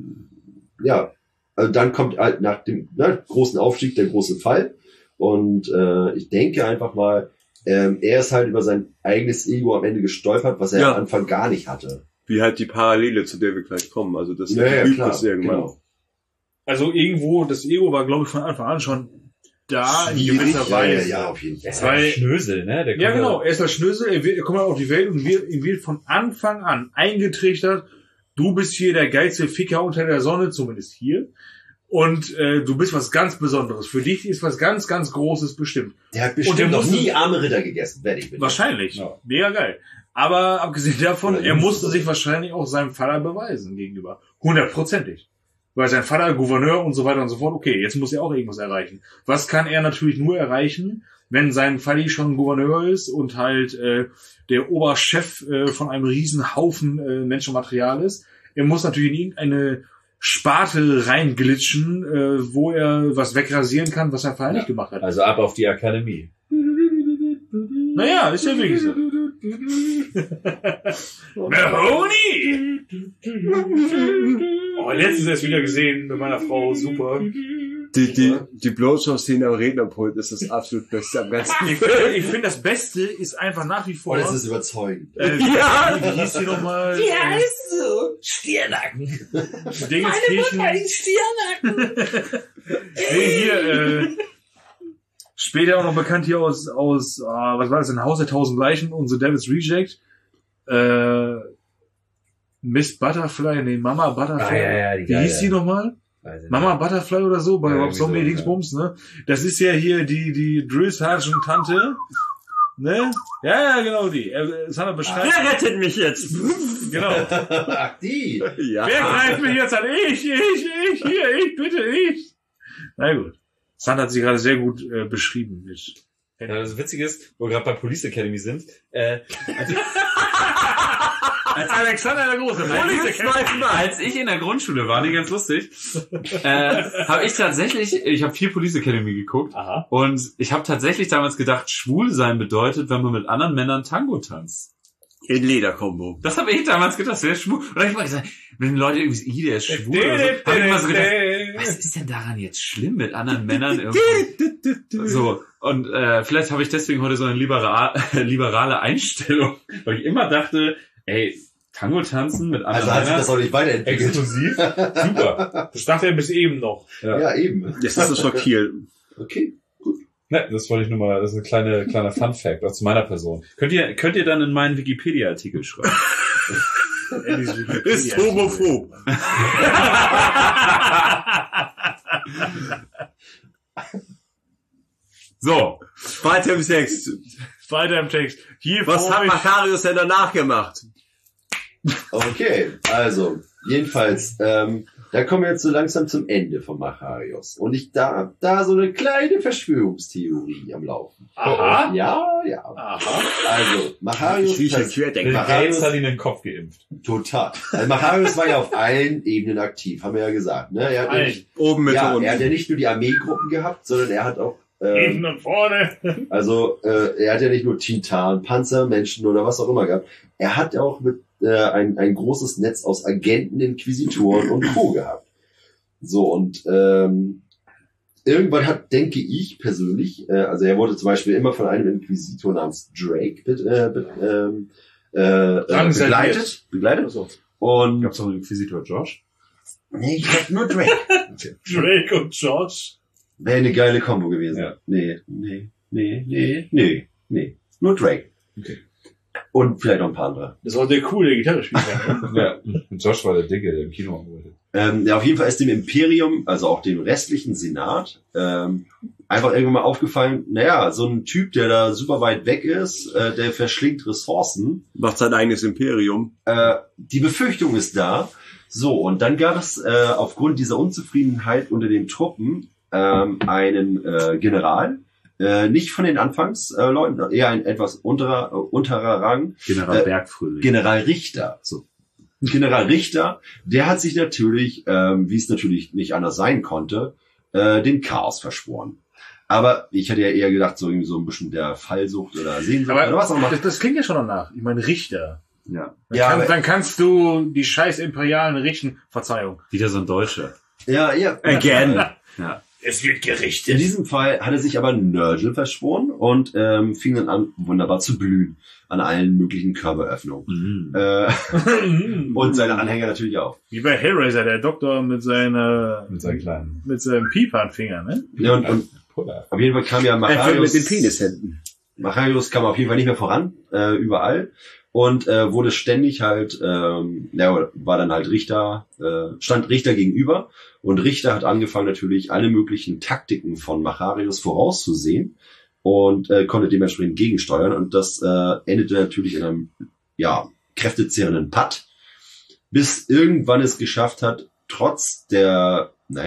also dann kommt halt nach dem großen Aufstieg der große Fall. Und ich denke einfach mal, er ist halt über sein eigenes Ego am Ende gestolpert, was er am Anfang gar nicht hatte. Wie halt die Parallele, zu der wir gleich kommen. Also das Hybris irgendwann. Genau. Also irgendwo, das Ego war, glaube ich, von Anfang an schon da in gewisser Weise. Ja, auf jeden Fall. Er ist ein Schnösel, ne? Ja, genau. Er ist der Schnösel. Er kommt auf die Welt und ihm wird von Anfang an eingetrichtert, du bist hier der geilste Ficker unter der Sonne, zumindest hier. Und du bist was ganz Besonderes. Für dich ist was ganz, ganz Großes bestimmt. Der hat bestimmt noch nie arme Ritter gegessen, werde ich mit. Wahrscheinlich. Ja. Mega geil. Aber abgesehen davon, er musste sich wahrscheinlich auch seinem Vater beweisen gegenüber. 100%ig. Weil sein Vater, Gouverneur und so weiter und so fort, okay, jetzt muss er auch irgendwas erreichen. Was kann er natürlich nur erreichen, wenn sein Vati schon Gouverneur ist und halt der Oberchef von einem riesen Haufen Menschenmaterial ist? Er muss natürlich in irgendeine Sparte reinglitschen, wo er was wegrasieren kann, was er vorher nicht gemacht hat. Also ab auf die Akademie. Naja, ist ja wirklich so. Mahoney! Oh, letztens erst wieder gesehen mit meiner Frau, super. Die Blowjob-Szene am Rednerpult ist das absolut Beste am ganzen. Ich finde, das Beste ist einfach nach wie vor. Oh, das ist überzeugend. Ja! Wie hieß die nochmal? Wie heißt du? Stirnacken. Dingenskirchen. Stirnacken. Nee, hier, später auch noch bekannt hier aus, was war das, ein Haus der 1000 Leichen und The Devil's Reject. Miss Butterfly, nee, Mama Butterfly. Ja, die Wie hieß die nochmal? Mama Butterfly oder so, bei Rob Zombie so, Dingsbums, ne? Das ist ja hier die Drill Sergeant Tante, ne? Ja, genau die. Sander beschreibt. Wer rettet mich jetzt? Genau. Ach, die. Ja. Wer greift mich jetzt an? Ich, bitte, ich. Na gut. Sander hat sie gerade sehr gut beschrieben. Ja, das Witzige ist, wo wir gerade bei Police Academy sind, Als Alexander der Große. Als ich in der Grundschule war, ganz lustig, habe ich tatsächlich, ich habe 4 Police Academy geguckt. Aha. Und ich habe tatsächlich damals gedacht, schwul sein bedeutet, wenn man mit anderen Männern Tango tanzt. In Lederkombo. Das habe ich damals gedacht, der ist schwul. Und dann hab ich mal gesagt, wenn Leute irgendwie, der ist schwul oder so, habe ich immer so gedacht, was ist denn daran jetzt schlimm mit anderen Männern irgendwie? So, und vielleicht habe ich deswegen heute so eine liberale Einstellung, weil ich immer dachte, ey, Tango tanzen mit anderen Also hat sich das Männern. auch nicht weiterentwickelt. exklusiv, super. Das dachte er bis eben noch. Ja, eben. Jetzt ist es schockiert. Okay. Ne, das wollte ich nur mal, das ist ein kleiner Fun Fact aus meiner Person. Könnt ihr dann in meinen Wikipedia-Artikel schreiben? Ist homophob. So. Weiter im Text. Weiter im Text. Hier Was vor hat euch- Macarius denn danach gemacht? Okay, also, jedenfalls, da kommen wir jetzt so langsam zum Ende von Macarius. Und da so eine kleine Verschwörungstheorie am Laufen. Aha. Ja. Aha. Also, Macarius, Ich rieche Bill Querdenker. Gates hat ihn in den Kopf geimpft. total. Also Macarius war ja auf allen Ebenen aktiv, haben wir ja gesagt, ne? Er hat ja nicht, Oben, Mitte, er unten. hat ja nicht nur die Armeegruppen gehabt, sondern er hat auch, Hinten und vorne. also, er hat ja nicht nur Titan, Panzer, Menschen oder was auch immer gehabt. Er hat auch mit ein großes Netz aus Agenten, Inquisitoren und Co. gehabt. So, und irgendwann denke ich persönlich, also er wurde zum Beispiel immer von einem Inquisitor namens Drake begleitet. So. Und Gab's noch einen Inquisitor Josh? nee, ich glaube nur Drake. Drake und George. Wäre eine geile Kombo gewesen. Ja. Nee. Nur Drake. Okay. Und vielleicht noch ein paar andere. Das war der coole Gitarre spielen. Ja, und Josh war der Dicke, der im Kino arbeitet. Ja, auf jeden Fall ist dem Imperium, also auch dem restlichen Senat, einfach irgendwann mal aufgefallen, naja, so ein Typ, der da super weit weg ist, der verschlingt Ressourcen. Macht sein eigenes Imperium. Die Befürchtung ist da. So, und dann gab es aufgrund dieser Unzufriedenheit unter den Truppen einen General, nicht von den Anfangsleuten, eher ein etwas unterer Rang, General Bergfröhlich. General Richter. So. General Richter, der hat sich natürlich, wie es natürlich nicht anders sein konnte, dem Chaos verschworen. Aber ich hätte ja eher gedacht, so irgendwie so ein bisschen der Fallsucht oder Sehnsucht oder was auch immer. Das klingt ja schon danach. Ich meine, Richter. Ja. Dann kannst du die scheiß Imperialen richten. Verzeihung. Wieder so ein Deutscher. Ja. Again. Ja. Es wird In gerichtet. diesem Fall hat er sich aber Nurgle verschworen und fing dann an, wunderbar zu blühen an allen möglichen Körperöffnungen. Mhm. Und seine Anhänger natürlich auch. Wie bei Hellraiser, der Doktor mit Mit seinen kleinen mit seinem Piepernfinger, ne? Ja, und Puller. auf jeden Fall kam ja Einfach Macarius. mit den Penishänden. Macarius kam auf jeden Fall nicht mehr voran, überall. Und wurde ständig halt, war dann halt Richter, stand Richter gegenüber. Und Richter hat angefangen natürlich alle möglichen Taktiken von Macarius vorauszusehen und konnte dementsprechend gegensteuern. Und das endete natürlich in einem, kräftezehrenden Patt, bis irgendwann es geschafft hat, trotz der,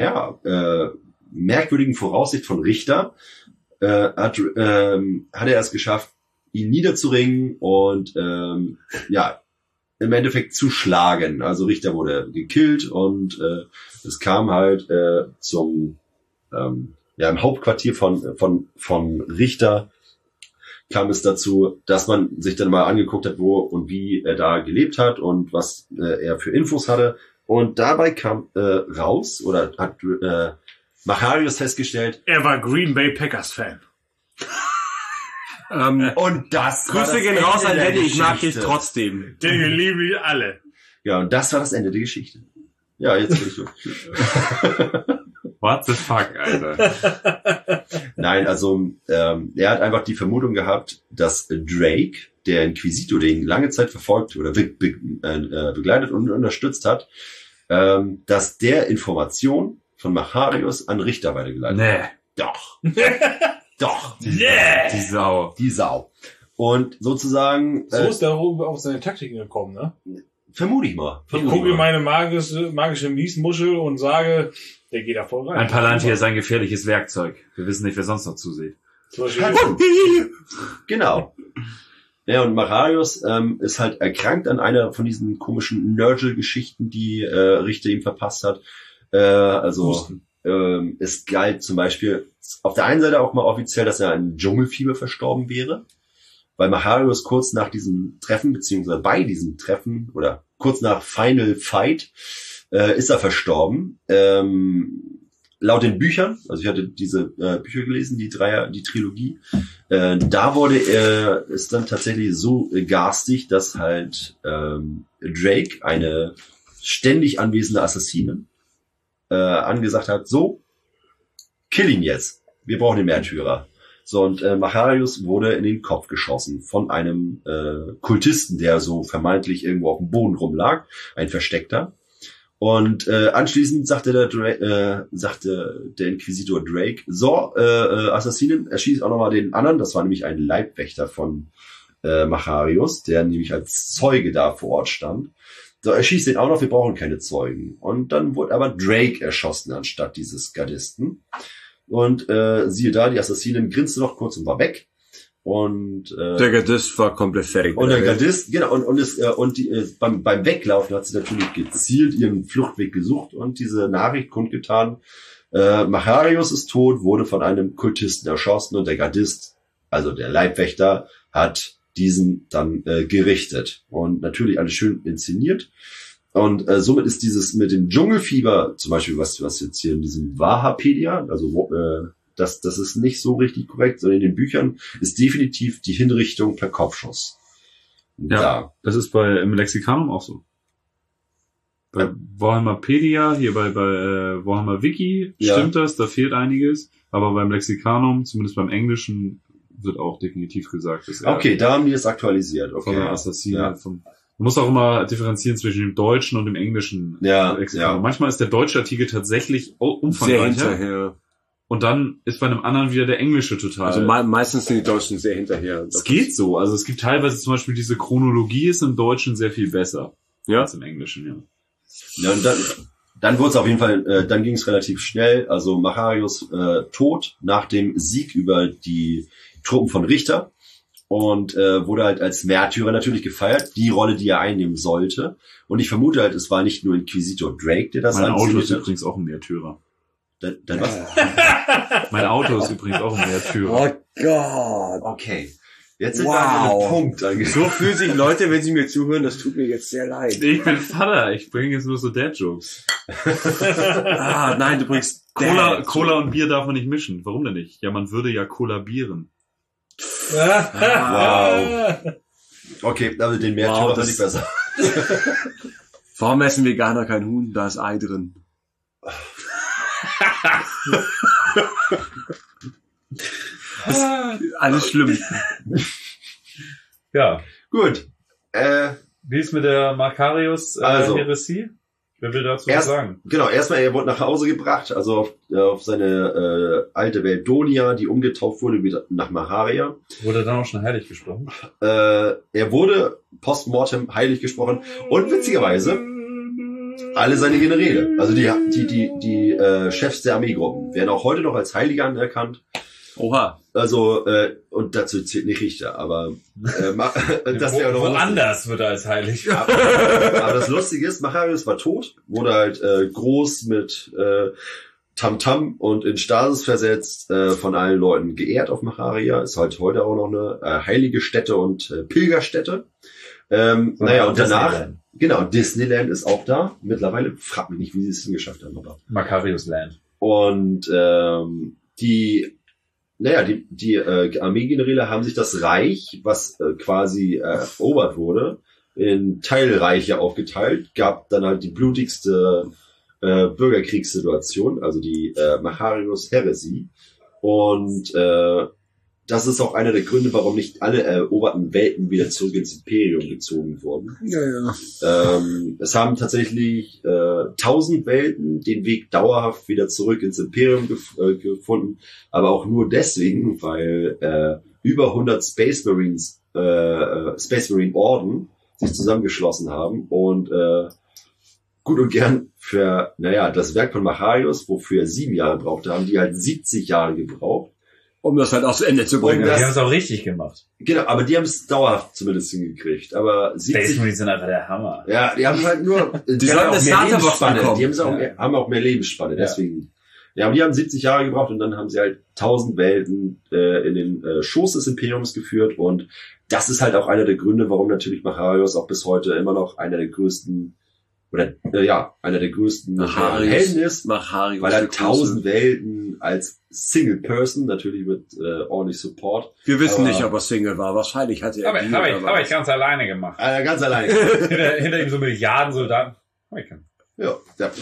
merkwürdigen Voraussicht von Richter, hat er es geschafft, ihn niederzuringen und im Endeffekt zu schlagen. Also Richter wurde gekillt und es kam halt im Hauptquartier von Richter kam es dazu, dass man sich dann mal angeguckt hat, wo und wie er da gelebt hat und was er für Infos hatte. Und dabei kam raus, oder hat Macharius festgestellt, Er war Green Bay Packers Fan. und das war Grüße das gehen raus Ende an der Danny, ich mag dich Geschichte. trotzdem. Den lieben die alle. Ja, und das war das Ende der Geschichte. Ja, jetzt bin ich durch. What the fuck, Alter? Nein, also er hat einfach die Vermutung gehabt, dass Drake, der Inquisitor, den lange Zeit verfolgt oder begleitet und unterstützt hat, dass der Information von Macharius an Richter weitergeleitet hat. Nee. Doch. Doch. Die Sau. Die Sau. Und sozusagen, So ist er auf seine Taktiken gekommen, ne? vermute ich mal. Ich gucke in meine magische Miesmuschel und sage, der geht da voll rein. Ein Palantir ist ein gefährliches Werkzeug. Wir wissen nicht, wer sonst noch zusieht. Zum Beispiel Genau. Ja, und Macharius ist halt erkrankt an einer von diesen komischen Nurgle-Geschichten, die Richter ihm verpasst hat. Es galt zum Beispiel auf der einen Seite auch mal offiziell, dass er an Dschungelfieber verstorben wäre, weil Macharius kurz nach diesem Treffen, beziehungsweise bei diesem Treffen oder kurz nach Final Fight ist er verstorben. Laut den Büchern, also ich hatte diese Bücher gelesen, die Trilogie, da ist dann tatsächlich so garstig, dass halt Drake, eine ständig anwesende Assassinin, angesagt hat, so, kill ihn jetzt. Wir brauchen den Märtyrer. So, und Macharius wurde in den Kopf geschossen von einem Kultisten, der so vermeintlich irgendwo auf dem Boden rumlag, ein Versteckter. Und anschließend sagte der Inquisitor Drake, so, Assassinen, erschießt auch nochmal den anderen, das war nämlich ein Leibwächter von Macharius, der nämlich als Zeuge da vor Ort stand. So, erschießt den auch noch, wir brauchen keine Zeugen. Und dann wurde aber Drake erschossen anstatt dieses Gardisten. Und siehe da, die Assassinin grinste noch kurz und war weg. Und Der Gardist war komplett fertig. und der Gardist, genau, beim Weglaufen hat sie natürlich gezielt ihren Fluchtweg gesucht und diese Nachricht kundgetan. Macharius ist tot, wurde von einem Kultisten erschossen und der Gardist, also der Leibwächter, hat diesen dann gerichtet. Und natürlich alles schön inszeniert. Und somit ist dieses mit dem Dschungelfieber, zum Beispiel, was jetzt hier in diesem Wahapedia, also das ist nicht so richtig korrekt, sondern in den Büchern ist definitiv die Hinrichtung per Kopfschuss. Ja, das ist im Lexikanum auch so. Bei Warhammerpedia, hier bei Warhammer Wiki stimmt das, da fehlt einiges, aber beim Lexikanum, zumindest beim Englischen, wird auch definitiv gesagt, dass okay, da haben die es aktualisiert. Okay. Von der Assassine. Man muss auch immer differenzieren zwischen dem deutschen und dem englischen Lexikanum. Manchmal ist der deutsche Artikel tatsächlich umfangreicher. Sehr hinterher. Und dann ist bei einem anderen wieder der englische total. Also meistens sind die Deutschen sehr hinterher. Es geht so. Also es gibt teilweise zum Beispiel diese Chronologie ist im Deutschen sehr viel besser als im Englischen, Ja, und dann wurde es auf jeden Fall, dann ging es relativ schnell. Also Macharius tot nach dem Sieg über die Truppen von Richter und wurde halt als Märtyrer natürlich gefeiert, die Rolle, die er einnehmen sollte. Und ich vermute halt, es war nicht nur Inquisitor Drake, der das Mein Auto ist inszeniert hat. übrigens auch ein Märtyrer. Dann was? Mein Auto ist übrigens auch ein Märtyrer. Oh Gott. Okay. Jetzt sind wir an einem Punkt angekommen. So fühlen sich Leute, wenn sie mir zuhören, das tut mir jetzt sehr leid. Ich bin Vater, ich bringe jetzt nur so Dad-Jokes. Nein, du bringst Cola und Bier darf man nicht mischen. Warum denn nicht? Ja, man würde ja kollabieren. Wow. Okay, aber den Märtyrer finde ich besser. Warum essen Veganer kein Huhn? Da ist Ei drin. Alles schlimm. Ja. Gut. Wie ist mit der Macharius-Heresie? Wer will dazu was sagen? Genau, erstmal, er wurde nach Hause gebracht, also auf seine alte Welt Donia, die umgetauft wurde wieder nach Maharia. Wurde dann auch schon heilig gesprochen? Er wurde postmortem heilig gesprochen und witzigerweise alle seine Generäle, also die Chefs der Armeegruppen, werden auch heute noch als Heilige anerkannt. Oha. Also, und dazu zählt nicht Richter, aber das wäre noch woanders wird er als heilig. Aber das Lustige ist, Macharius war tot, wurde halt groß mit Tamtam und in Stasis versetzt, von allen Leuten geehrt auf Macharia. Ist halt heute auch noch eine heilige Stätte und Pilgerstätte. Und danach, genau, Disneyland ist auch da. Mittlerweile, frag mich nicht, wie sie es hingeschafft haben, aber. Macarius Land. Und die Armeegeneräle haben sich das Reich, was quasi erobert wurde, in Teilreiche aufgeteilt, gab dann halt die blutigste Bürgerkriegssituation, also die Macarius Heresie. Und das ist auch einer der Gründe, warum nicht alle eroberten Welten wieder zurück ins Imperium gezogen wurden. Ja. Es haben tatsächlich 1000 Welten den Weg dauerhaft wieder zurück ins Imperium gefunden, aber auch nur deswegen, weil über 100 Space Marine Orden sich zusammengeschlossen haben und gut und gern für, das Werk von Macarius, wofür er 7 Jahre brauchte, haben die halt 70 Jahre gebraucht. Um das halt auch zu Ende zu bringen. Die haben es auch richtig gemacht. Genau, aber die haben es dauerhaft zumindest hingekriegt. Aber Space Marines sind einfach der Hammer. Ja, die haben halt nur, die sollten eine Starterbox bekommen. Die haben auch mehr Lebensspanne, deswegen. Ja, aber die haben 70 Jahre gebraucht und dann haben sie halt 1000 Welten in den Schoß des Imperiums geführt und das ist halt auch einer der Gründe, warum natürlich Macarius auch bis heute immer noch einer der größten Helden ist, Macarius, weil er 1000 Welten als Single Person, natürlich mit ordentlich Support. Wir wissen nicht, ob er Single war. Wahrscheinlich hatte er Hab ich ganz alleine gemacht. Ganz alleine. hinter ihm so Milliarden Soldaten. Ja.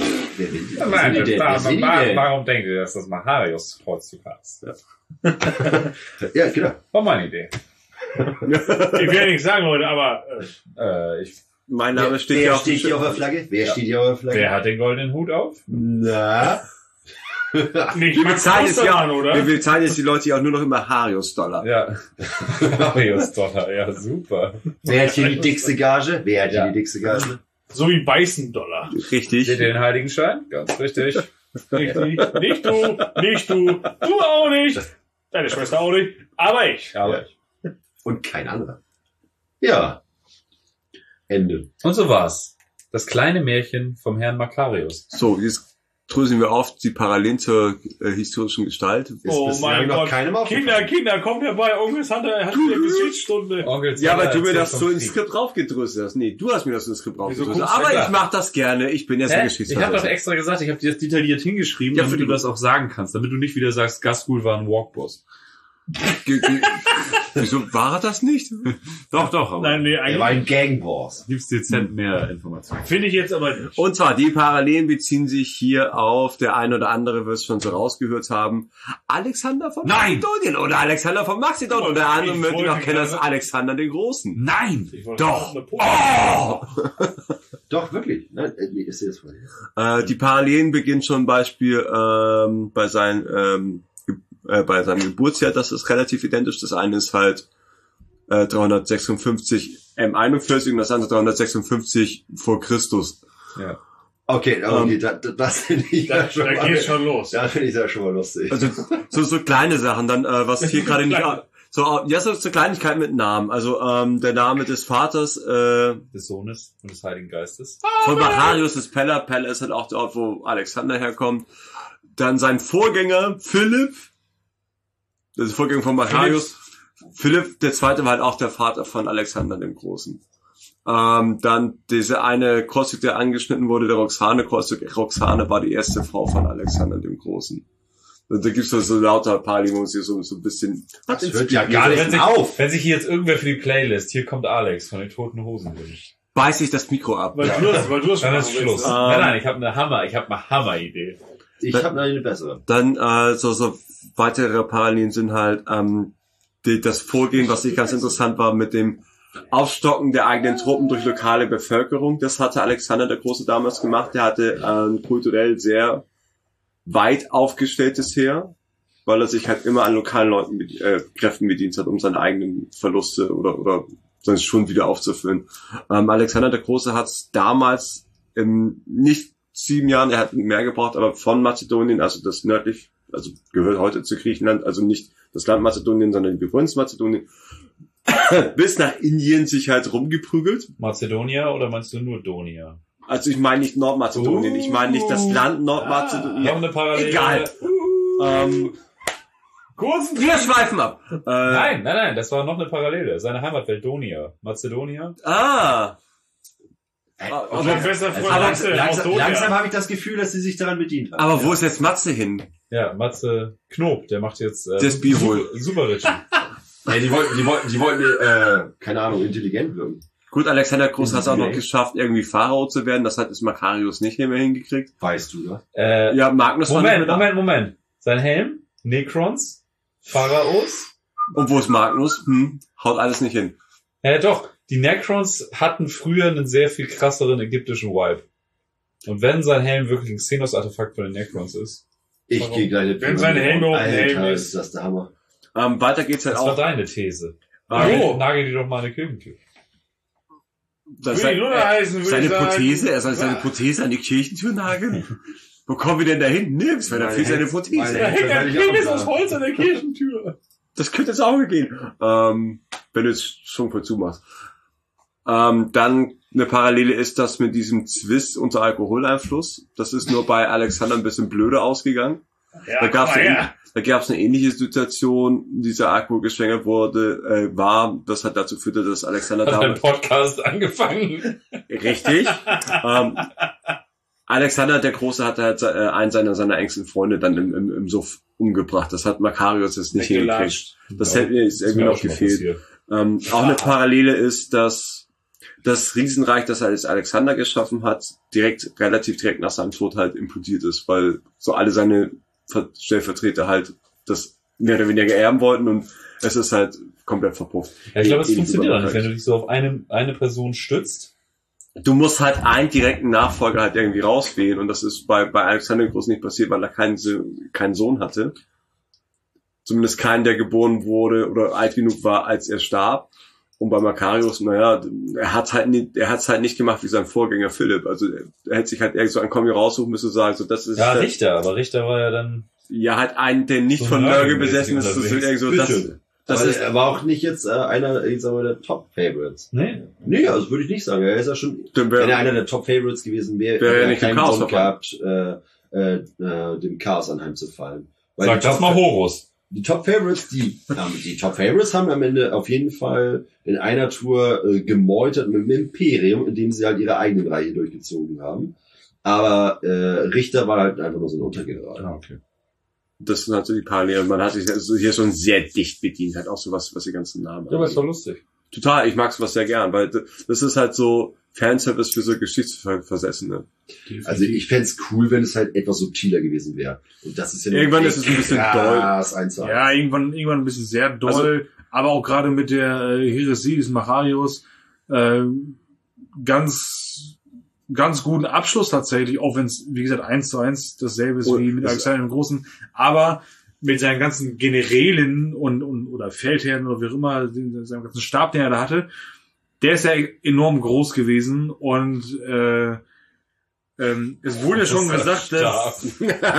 Warum denkt ihr, dass das Macarius heutzutage ist? Ja, genau. War meine Idee. Ich will nichts sagen, Leute, aber mein Name steht hier auf der Flagge. Wer steht hier auf der Flagge? Wer hat den goldenen Hut auf? Na? nicht wir bezahlen jetzt die Leute ja auch nur noch im Macarius-Dollar. Ja. Macarius-Dollar, ja, super. Wer hat hier die dickste Gage? So wie Beißen-Dollar. Richtig. Seht ihr den Heiligenschein? Ganz richtig. Richtig. Nicht du. Du auch nicht. Deine Schwester auch nicht. Aber ich. Und kein anderer. Ja. Ende. Und so war's. Das kleine Märchen vom Herrn Macarius. So, jetzt dröseln wir auf die Parallelen zur historischen Gestalt. Oh mein Gott. Kinder, kommt herbei. Onkel Sander hat eine Geschichtsstunde. Ja, weil du mir das so ins Skript draufgedröselt hast. Nee, du hast mir das ins Skript draufgedröselt. Aber ich mach das gerne. Ich bin jetzt ein Geschichtsverfasser. Ich habe doch extra gesagt, ich habe dir das detailliert hingeschrieben, damit du das auch sagen kannst. Damit du nicht wieder sagst, Gaskul war ein Walkboss. Wieso war er das nicht? Doch. Aber Nein, er war ein Gangboss. Gibt's dezent mehr Informationen. Finde ich jetzt aber nicht. Und zwar, die Parallelen beziehen sich hier auf, der ein oder andere wird es schon so rausgehört haben, Alexander von Mazedonien oder Alexander von Mazedon oder der andere möchte ihn auch kennen als Alexander den Großen. Nein! Doch! Doch, wirklich. Nein, ist das voll. Die Parallelen beginnen schon Beispiel bei seinem Geburtsjahr, das ist relativ identisch. Das eine ist halt 356 M41 und das andere 356 vor Christus. Ja. Okay, das finde ich da geht's schon los. Da finde ich das schon mal lustig. Also so kleine Sachen, dann was hier gerade nicht so Kleinigkeiten mit Namen. Also der Name des Vaters des Sohnes und des Heiligen Geistes. Von Macarius ist Pella. Pella ist halt auch der Ort, wo Alexander herkommt. Dann sein Vorgänger Philipp. Das ist Vorgänger von Macarius. Philipp der Zweite war halt auch der Vater von Alexander dem Großen. Dann diese eine Kreuzzug, der angeschnitten wurde, der Roxane-Kreuzzug. Roxane war die erste Frau von Alexander dem Großen. Und da gibt's so lauter Parallelen, wo sie so ein bisschen... Das hört ja gar nicht auf. Wenn sich hier jetzt irgendwer für die Playlist, hier kommt Alex von den Toten Hosen wünscht. Beiß ich das Mikro ab. Weil du hast dann ist Schluss. Nein, ich habe eine Hammer-Idee. Ich habe eine bessere. Dann so weitere Parallelen sind halt das Vorgehen, was ich ganz interessant war, mit dem Aufstocken der eigenen Truppen durch lokale Bevölkerung. Das hatte Alexander der Große damals gemacht. Der hatte ein kulturell sehr weit aufgestelltes Heer, weil er sich halt immer an lokalen Kräften bedient hat, um seine eigenen Verluste oder seine Schulden wieder aufzufüllen. Alexander der Große hat es damals nicht 7 Jahren, er hat mehr gebraucht, aber von Mazedonien, also das nördlich, also gehört heute zu Griechenland, also nicht das Land Mazedonien, sondern die Provinz Mazedonien, bis nach Indien sich halt rumgeprügelt. Mazedonia oder meinst du nur Donia? Also ich meine nicht Nordmazedonien, ich meine nicht das Land Nordmazedonien. Noch eine Parallele. Egal. Wir schweifen ab. Nein, das war noch eine Parallele. Seine Heimatwelt Donia. Mazedonia. Langsam habe ich das Gefühl, dass sie sich daran bedient haben. Aber wo ist jetzt Matze hin? Ja, Matze Knob, der macht jetzt das Bihol. Super Rich. Ja, die wollten, keine Ahnung, intelligent wirken. Gut, Alexander Groß hat es auch noch geschafft, irgendwie Pharao zu werden. Das hat es Makarios nicht mehr hingekriegt. Weißt du, ne? Ja, Magnus war nicht mehr da. Moment. Sein Helm, Necrons, Pharaos. Und wo ist Magnus? Haut alles nicht hin. Doch. Die Necrons hatten früher einen sehr viel krasseren ägyptischen Vibe. Und wenn sein Helm wirklich ein Xenos-Artefakt von den Necrons ist. Ich gehe gleich nicht. Wenn sein Helm überhaupt ein Helm Alter, ist. ist das der Hammer. Weiter geht's halt Das auch. war deine These. Oh. Nagel dir doch mal eine Kirchentür. Würde Luna heißen, würde seine ich sagen. Prothese, er soll seine Prothese an die Kirchentür nageln. Wo kommen wir denn da hin? Nirgends, weil da fehlt seine Prothese. Da hängt ein Penis aus Holz an der Kirchentür. Das könnte jetzt auch gehen. Wenn du es schon voll zumachst. Dann eine Parallele ist das mit diesem Zwist unter Alkoholeinfluss. Das ist nur bei Alexander ein bisschen blöder ausgegangen. Ja, Da gab's eine ähnliche Situation, dieser Akku geschwängert wurde, das hat dazu führte, dass Alexander Hat ein damals... Podcast angefangen. Richtig. Alexander der Große hat halt einen seiner engsten Freunde dann im Suff umgebracht. Das hat Makarios jetzt nicht hingekriegt. Das hätte mir irgendwie noch gefehlt. Auch eine Parallele ist, dass das Riesenreich, das Alexander geschaffen hat, relativ direkt nach seinem Tod halt implodiert ist, weil so alle seine Stellvertreter halt das mehr oder weniger erben wollten und es ist halt komplett verpufft. Ja, ich glaube, es funktioniert auch nicht, wenn du dich so auf eine Person stützt. Du musst halt einen direkten Nachfolger halt irgendwie rauswählen und das ist bei Alexander Groß nicht passiert, weil er keinen Sohn hatte. Zumindest keinen, der geboren wurde oder alt genug war, als er starb. Und bei Makarios, er hat's halt nicht gemacht wie sein Vorgänger Philipp. Also er hätte sich halt irgendwie so einen Kommi raussuchen müssen und sagen, so das ist. Ja, Richter, aber Richter war ja dann. Ja, halt einen, der nicht so von Nörgel besessen ist, das ist irgendwie so, das ist. Er war auch nicht jetzt einer, ich sag mal, der Top-Favorites. Nee, also würde ich nicht sagen. Er ist ja schon, wenn er einer der Top-Favorites gewesen wäre, wäre er nicht keinen Chaos Grund gehabt, dem Chaos anheimzufallen. Weil sag das mal Horus. Die Top-Favorites, die Top-Favorites haben am Ende auf jeden Fall in einer Tour gemeutert mit dem Imperium, indem sie halt ihre eigenen Reihe durchgezogen haben. Aber Richter war halt einfach nur so ein Untergeneral. Okay. Das sind halt so die Parallelen. Man hat sich also hier schon sehr dicht bedient, halt auch so was die ganzen Namen. Ja, aber es war lustig. Total, ich mag sowas sehr gern, weil das ist halt so Fanservice für so Geschichtsversessene. Also ich fänd's cool, wenn es halt etwas subtiler gewesen wäre. Und das ist ja irgendwann ist es ein bisschen doll. Ja, irgendwann ein bisschen sehr doll, also, aber auch gerade mit der Häresie des Makarios ganz guten Abschluss tatsächlich, auch wenn es, wie gesagt, 1:1 dasselbe ist wie mit Alexander dem Großen, aber mit seinen ganzen Generälen oder Feldherren oder wie auch immer, seinem ganzen Stab, den er da hatte, der ist ja enorm groß gewesen und es wurde ja schon gesagt, dass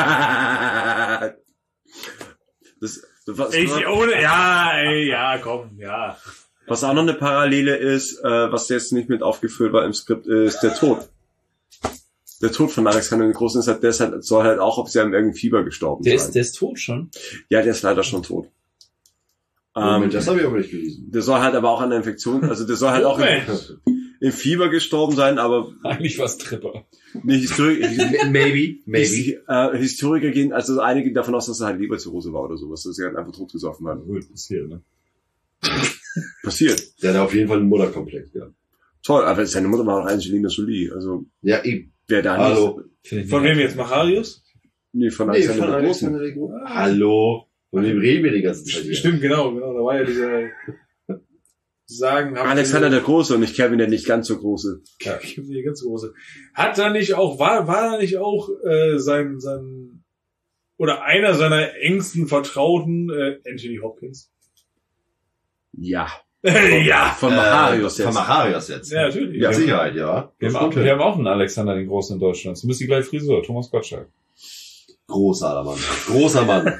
was auch noch eine Parallele ist, was jetzt nicht mit aufgeführt war im Skript, ist der Tod. Der Tod von Alexander den Großen ist halt, soll halt auch auf seinem irgendeinem Fieber gestorben sein. Der ist tot schon? Ja, der ist leider schon tot. Das habe ich aber nicht gelesen. Der soll halt aber auch an der Infektion, also der soll halt auch im Fieber gestorben sein, aber eigentlich was Tripper. Maybe. Historiker gehen, also einige davon aus, dass er halt Leberzirrhose war oder sowas, dass er halt einfach totgesoffen hat. Passiert, ne? Passiert. Der hat auf jeden Fall einen Mutterkomplex, ja. Toll, aber seine Mutter war auch Angelina Jolie, also. Ja, eben. Wer da Hallo. nicht. Von wem jetzt? Makarios? Nee, von Alexander der Großen. Hallo. Von dem reden wir die ganze Zeit. Stimmt, genau. Da war ja dieser Alexander der Große und nicht Kevin der nicht ganz so große. Ja, Kevin der ganz große. Hat da nicht auch, war da nicht auch sein oder einer seiner engsten Vertrauten, Anthony Hopkins? Ja. Ja. Von Makarios jetzt. Von Makarios jetzt. Ja, natürlich. Ja, Sicherheit, ja. Wir haben auch einen Alexander den Großen in Deutschland. Zumindest die gleiche Frisur, Thomas Gottschalk. Großer Mann. Großer Mann.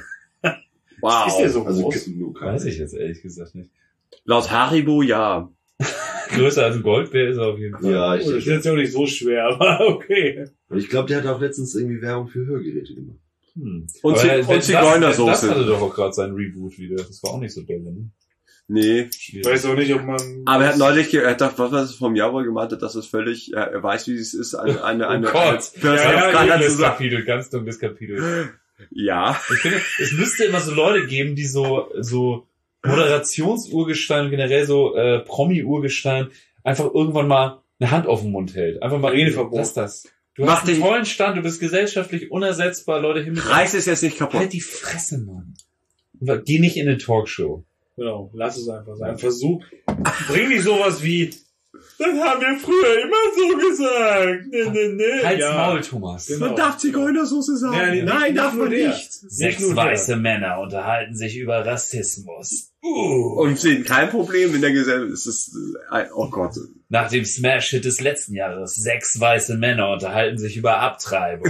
Wow. Ist der so also, groß? Weiß ich jetzt ehrlich gesagt nicht. Laut Haribo, ja. Größer als ein Goldbär ist er auf jeden Fall. Ja, Das ist jetzt auch nicht so schwer, aber okay. Und ich glaube, der hat auch letztens irgendwie Werbung für Hörgeräte gemacht. Und Aber Zigeunersoße. Das hatte doch auch gerade sein Reboot wieder. Das war auch nicht so doll, ne? Nee. Ich weiß auch nicht, ob man... Aber er hat neulich, er hat doch, was war das vom Jahr wohl gemeint hat, dass es völlig, er weiß, wie es ist, eine Oh Gott. Dunkles Kapitel, ganz dunkles Kapitel. Ja. Ich finde, es müsste immer so Leute geben, die so Moderationsurgestein und generell so Promi-Urgestein einfach irgendwann mal eine Hand auf den Mund hält. Einfach mal Redeverbot. Lass das. Du Mach hast einen dich- tollen Stand, du bist gesellschaftlich unersetzbar, Leute hin. Reiß es jetzt nicht kaputt. Halt die Fresse, Mann. Geh nicht in eine Talkshow. Genau, lass es einfach sein. Versuch, bring nicht sowas wie, das haben wir früher immer so gesagt. Nee. Halt's Ja. Maul, Thomas. Genau. Man darf Zigeunersoße sagen. Ja, Nein, darf man der. nicht. Nicht nur der. Männer unterhalten sich über Rassismus. Und sehen kein Problem in der Gesellschaft. Es ist, oh Gott. Nach dem Smash-Hit des letzten Jahres, 6 weiße Männer unterhalten sich über Abtreibung.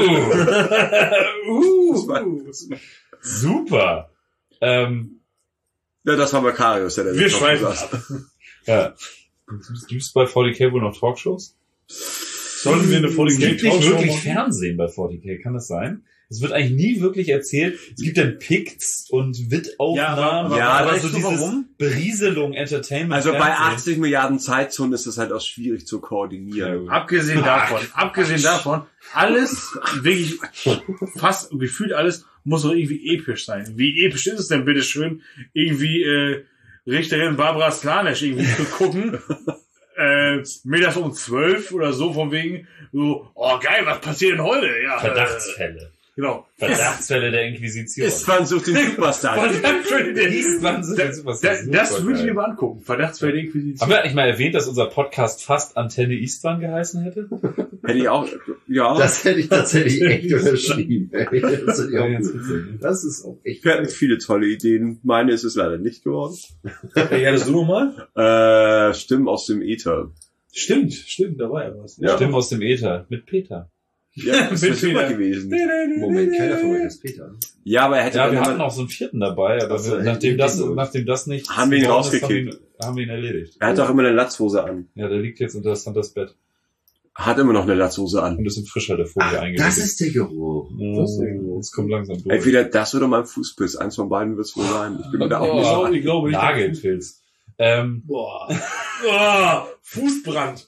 Super. Ja, das war Makarios, der Wir das schweifen gesagt hat. Ja. Gibt's bei 40k wohl noch Talkshows? Sollten wir eine Es 40k gibt nicht Talkshow wirklich machen? Fernsehen bei 40k, kann das sein? Es wird eigentlich nie wirklich erzählt. Es gibt dann Picts und Wittaufnahmen. Ja, aber weißt so du dieses warum? Berieselung, Entertainment. Also bei Fernsehen. 80 Milliarden Zeitzonen ist es halt auch schwierig zu koordinieren. Abgesehen davon, alles, wirklich, fast gefühlt alles, muss doch irgendwie episch sein. Wie episch ist es denn, bitteschön, irgendwie, Richterin Barbara Slanesh irgendwie zu gucken, mittags um 12 oder so, von wegen, so, oh geil, was passiert denn heute? Ja, Verdachtsfälle. Genau. Verdachtsfälle der Inquisition. Istvan sucht den Superstar. Verdachtsfälle der Istvan sucht den Superstar. Das würde ich Super mir mal angucken. Verdachtsfälle der Inquisition. Haben wir eigentlich mal erwähnt, dass unser Podcast fast Antenne Istvan geheißen hätte? Hätte ich auch, ja. Das hätte ich tatsächlich echt unterschrieben. Ey. Das hätte ich auch ganz gut. witzig. Das ist auch echt Wir hatten viele tolle Ideen. Meine ist es leider nicht geworden. Hey, hattest du nochmal? Stimmen aus dem Äther. Stimmt, da war ja was. Ja. Stimmen aus dem Äther. Mit Peter. Ja, das Mit ist immer Peter. gewesen. Moment, keiner von euch ist Peter. Ja, aber er hätte Ja, dann wir immer- hatten auch so einen vierten dabei, aber Ach so, nachdem hätte das nicht Haben wir ihn geworden ist, rausgekickt. haben wir ihn erledigt. er hat doch immer eine Latzhose an. Ja, der liegt jetzt unter Santas Bett. Hat immer noch eine Latzhose an. Ein bisschen frischer der Folie Ach, eingewickelt. das ist der Geruch. Das kommt langsam durch. Entweder das oder mein Fußpilz. Eins von beiden wird es wohl sein. Ich bin mir da auch nicht so. Ich glaube nicht. Nagelpilz. Boah. Oh, Fußbrand.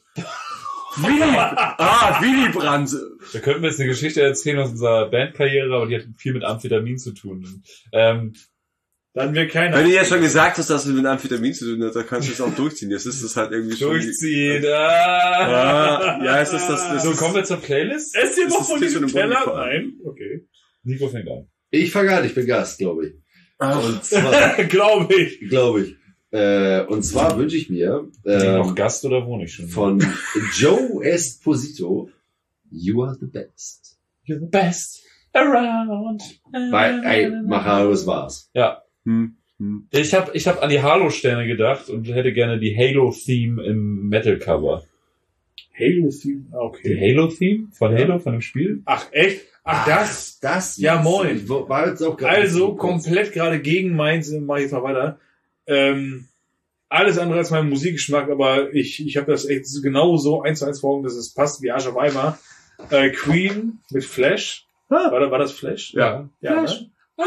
Willy Brandt. Da könnten wir jetzt eine Geschichte erzählen aus unserer Bandkarriere, aber die hat viel mit Amphetamin zu tun. Dann wir keine. Wenn du ja schon gesagt hast, dass es mit Amphetamin zu tun hat, dann kannst du es auch durchziehen. Jetzt ist es halt irgendwie schon... Durchziehen. Ja, es ist das... So, kommen wir zur Playlist. Ess dir Das noch ist von dir diesem schon im Mund Teller? gefallen. Nein. Okay. Nico fängt an. Ich fange an, ich bin Gast, glaube ich. Und zwar, Glaube ich. und zwar wünsche ich mir Noch Gast oder wohne ich schon? von Joe Esposito, You Are the Best. You're the best around. Ey, Macarius war's. Ja. Hm. Ich hab an die Halo-Sterne gedacht und hätte gerne die Halo-Theme im Metal-Cover. Halo-Theme. Die Okay. Halo-Theme von Halo, von dem Spiel? Ach, echt? Ach, das? Das Ja, moin. Ich war jetzt auch gerade Also, komplett gerade gegen meins, mach ich jetzt mal weiter. Alles andere als mein Musikgeschmack, aber ich habe das echt genau so 1:1 vor Augen, dass es passt wie Arsch auf Eimer. Queen mit Flash. War das Flash? Ja. Ja, Flash.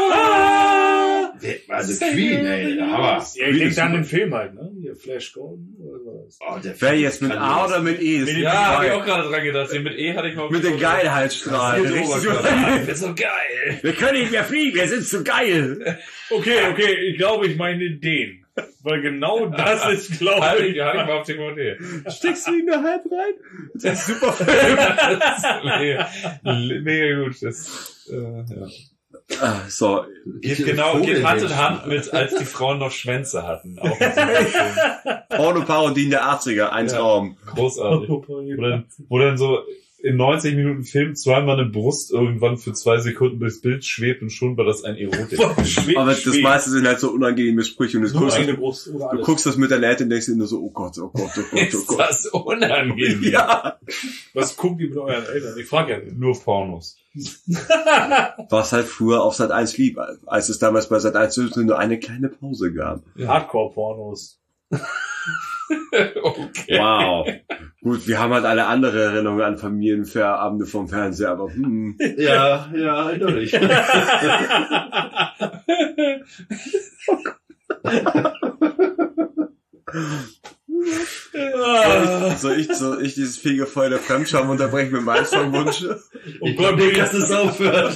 Also Queen, ey, der Hammer. Ja, ich denke an den Film halt, ne? Hier, Flash Gordon oder was? Oh, der Wer jetzt mit A grandios. oder mit E? Ist Ja, habe ich auch gerade dran gedacht. Den mit E hatte ich mal... mit den Geilheitsstrahlen. Das ist Richtig so- Ich bin so geil. Wir können nicht mehr fliegen, wir sind zu geil. Okay, ich glaube, ich meine den. Weil genau das ist, glaube Hatte ich. ich mal auf DVD. Steckst du ihn nur halb rein? Das ist super Film. Das ist mega gut. Das, ja. So, Geht Hand in Hand mit, als die Frauen noch Schwänze hatten. Auch ein super Film. Porno-Parodien der 80er, ein Ja. Traum. Großartig. Wo dann so in 90 Minuten Film zweimal eine Brust irgendwann für 2 Sekunden durchs Bild schwebt und schon war das ein Erotik. Aber das meiste sind halt so unangenehme Sprüche und du Nur guckst, eine Brust oder du alles. guckst das mit der Nähte und denkst dir nur so, oh Gott, oh Gott, oh Gott, oh Ist Gott. das unangenehm? Ja. Was guckt ihr mit euren Eltern? Ich frage ja nicht. Nur Pornos. Was halt früher auf Sat 1 lieb, als es damals bei Sat 1 nur eine kleine Pause gab. Hardcore-Pornos. Okay. Wow. Gut, wir haben halt alle andere Erinnerungen an Familienabende vom Fernseher, aber Ja, eindeutig. Soll ich dieses Fegefeuer der Fremdscham unterbrechen mit meinem Songwunsch? Ich glaube nicht, dass es aufhört.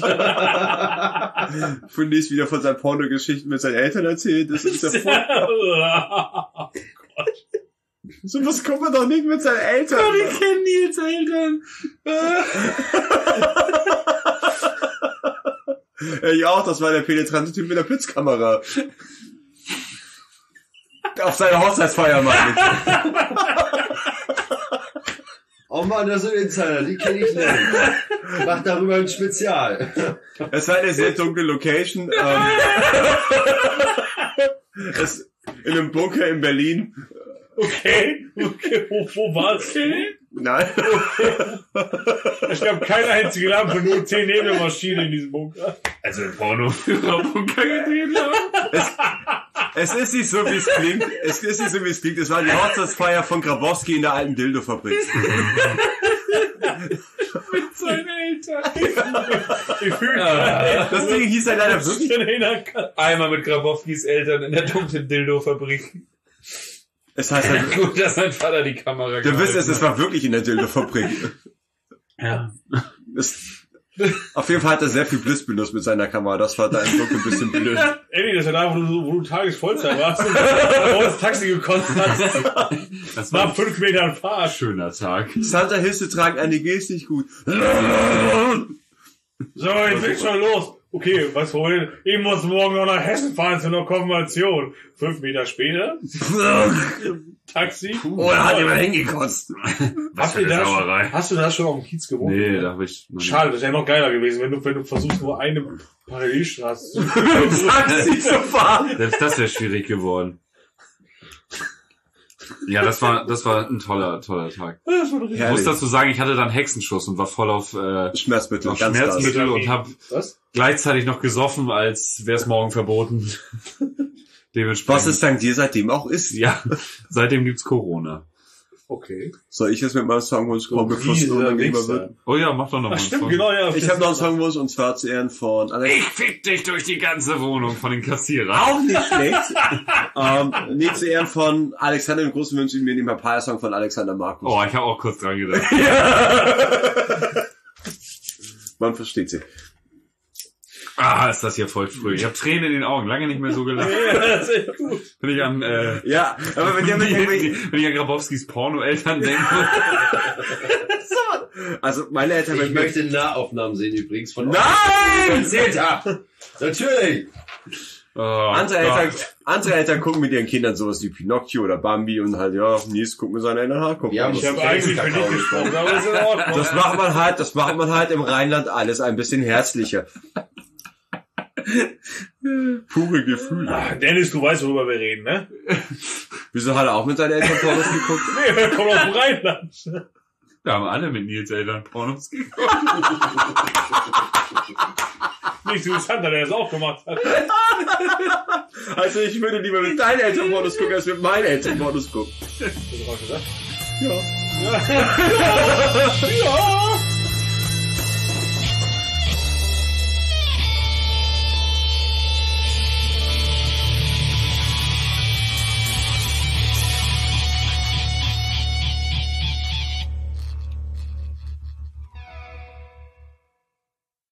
Fundis wieder von seinen Pornogeschichten mit seinen Eltern erzählt. Das ist ja voll. So was kommt man doch nicht mit seinen Eltern. Ich kenne Nils Eltern. Ich auch, das war der penetrante Typ mit der Blitzkamera. Auf seiner Hochzeitsfeier, meine ich. Oh Mann, das sind Insider, die kenne ich nicht. Mach darüber ein Spezial. Es war eine sehr dunkle Location. Es in einem Bunker in Berlin. Okay, wo war's? Nein. Ich glaube, keine einzige Lampe, nur 10 Nebelmaschinen in diesem Bunker. Also ein Porno-Bunker gedreht haben. Es ist nicht so, wie es klingt. Es ist nicht so, wie es klingt. Es war die Hochzeitsfeier von Grabowski in der alten Dildo-Fabrik. Mit seinen Eltern. Das Ding hieß ja leider wirklich. Einmal mit Grabowskis Eltern in der dunklen Dildo-Fabrik. Es heißt halt, Gut, dass sein Vater die Kamera du wisst es war wirklich in der Dildo-Fabrik. Ja. Auf jeden Fall hat er sehr viel Bliss benutzt mit seiner Kamera. Das war da im Dunkeln ein bisschen blöd. Eddie, das war da, wo du Tagesvollzeit warst und das Taxi gekostet hast. Das war 5 Meter Fahrt. Schöner Tag. Santa Hilfe tragen eine Geste nicht gut. So, jetzt geht's schon los. Okay, was wollen? Ich muss morgen noch nach Hessen fahren zu einer Konfirmation. 5 Meter später. Taxi. Oh, da hat jemand hingekotzt. Was für eine Sauerei. Hast du da schon auf dem Kiez gewohnt? Nee, da hab ich noch nicht. Schade, das wäre noch geiler gewesen, wenn du versuchst, nur eine Parallelstraße zu Taxi zu fahren. Selbst das wäre schwierig geworden. Ja, das war ein toller Tag. Ich muss dazu sagen, ich hatte dann Hexenschuss und war voll auf Schmerzmittel, Schmerzmittel und habe gleichzeitig noch gesoffen, als wäre es morgen verboten. Dementsprechend. Was es dank dir seitdem auch ist. Ja, seitdem gibt's Corona. Okay. Soll ich jetzt mit meinem Songwunsch kommen, bevor es unangenehmer wird? Oh ja, mach doch noch mal einen Stimmt, Song. genau, ja. Ich habe noch einen Songwunsch und zwar zu Ehren von Alex. Ich fick dich durch die ganze Wohnung von den Kassierern. Auch nicht schlecht. Nee, zu Ehren von Alexander den Großen wünsche ich mir den Papaya-Song von Alexander Markus. Oh, ich habe auch kurz dran gedacht. Man versteht sie. Ah, ist das hier voll früh. Ich habe Tränen in den Augen, lange nicht mehr so gelacht. Ja, das ist echt gut. Wenn ich an Ja, aber wenn wenn ich an Grabowskis Porno-Eltern denke. Also meine Eltern... Ich möchte Nahaufnahmen sehen übrigens von Nein! erzählt habe. Natürlich. Oh, Andere Eltern gucken mit ihren Kindern sowas wie Pinocchio oder Bambi und halt, ja, Nils guckt mit seinen Eltern gucken. Ja, Ich habe eigentlich für dich gesprochen, aber ist in Ordnung. Das macht man halt im Rheinland alles ein bisschen herzlicher. Pure Gefühle. Ach, Dennis, du weißt, worüber wir reden, ne? Wieso hat er auch mit seinen Eltern Pornos geguckt? Nee, wir kommen aus dem Rheinland. Wir haben alle mit Nils Eltern Pornos geguckt. Nicht so Santa, der das auch gemacht hat. Also ich würde lieber mit deinen Eltern Pornos gucken, als mit meinen Eltern Pornos gucken. Hast du auch gesagt? Ja. Ja.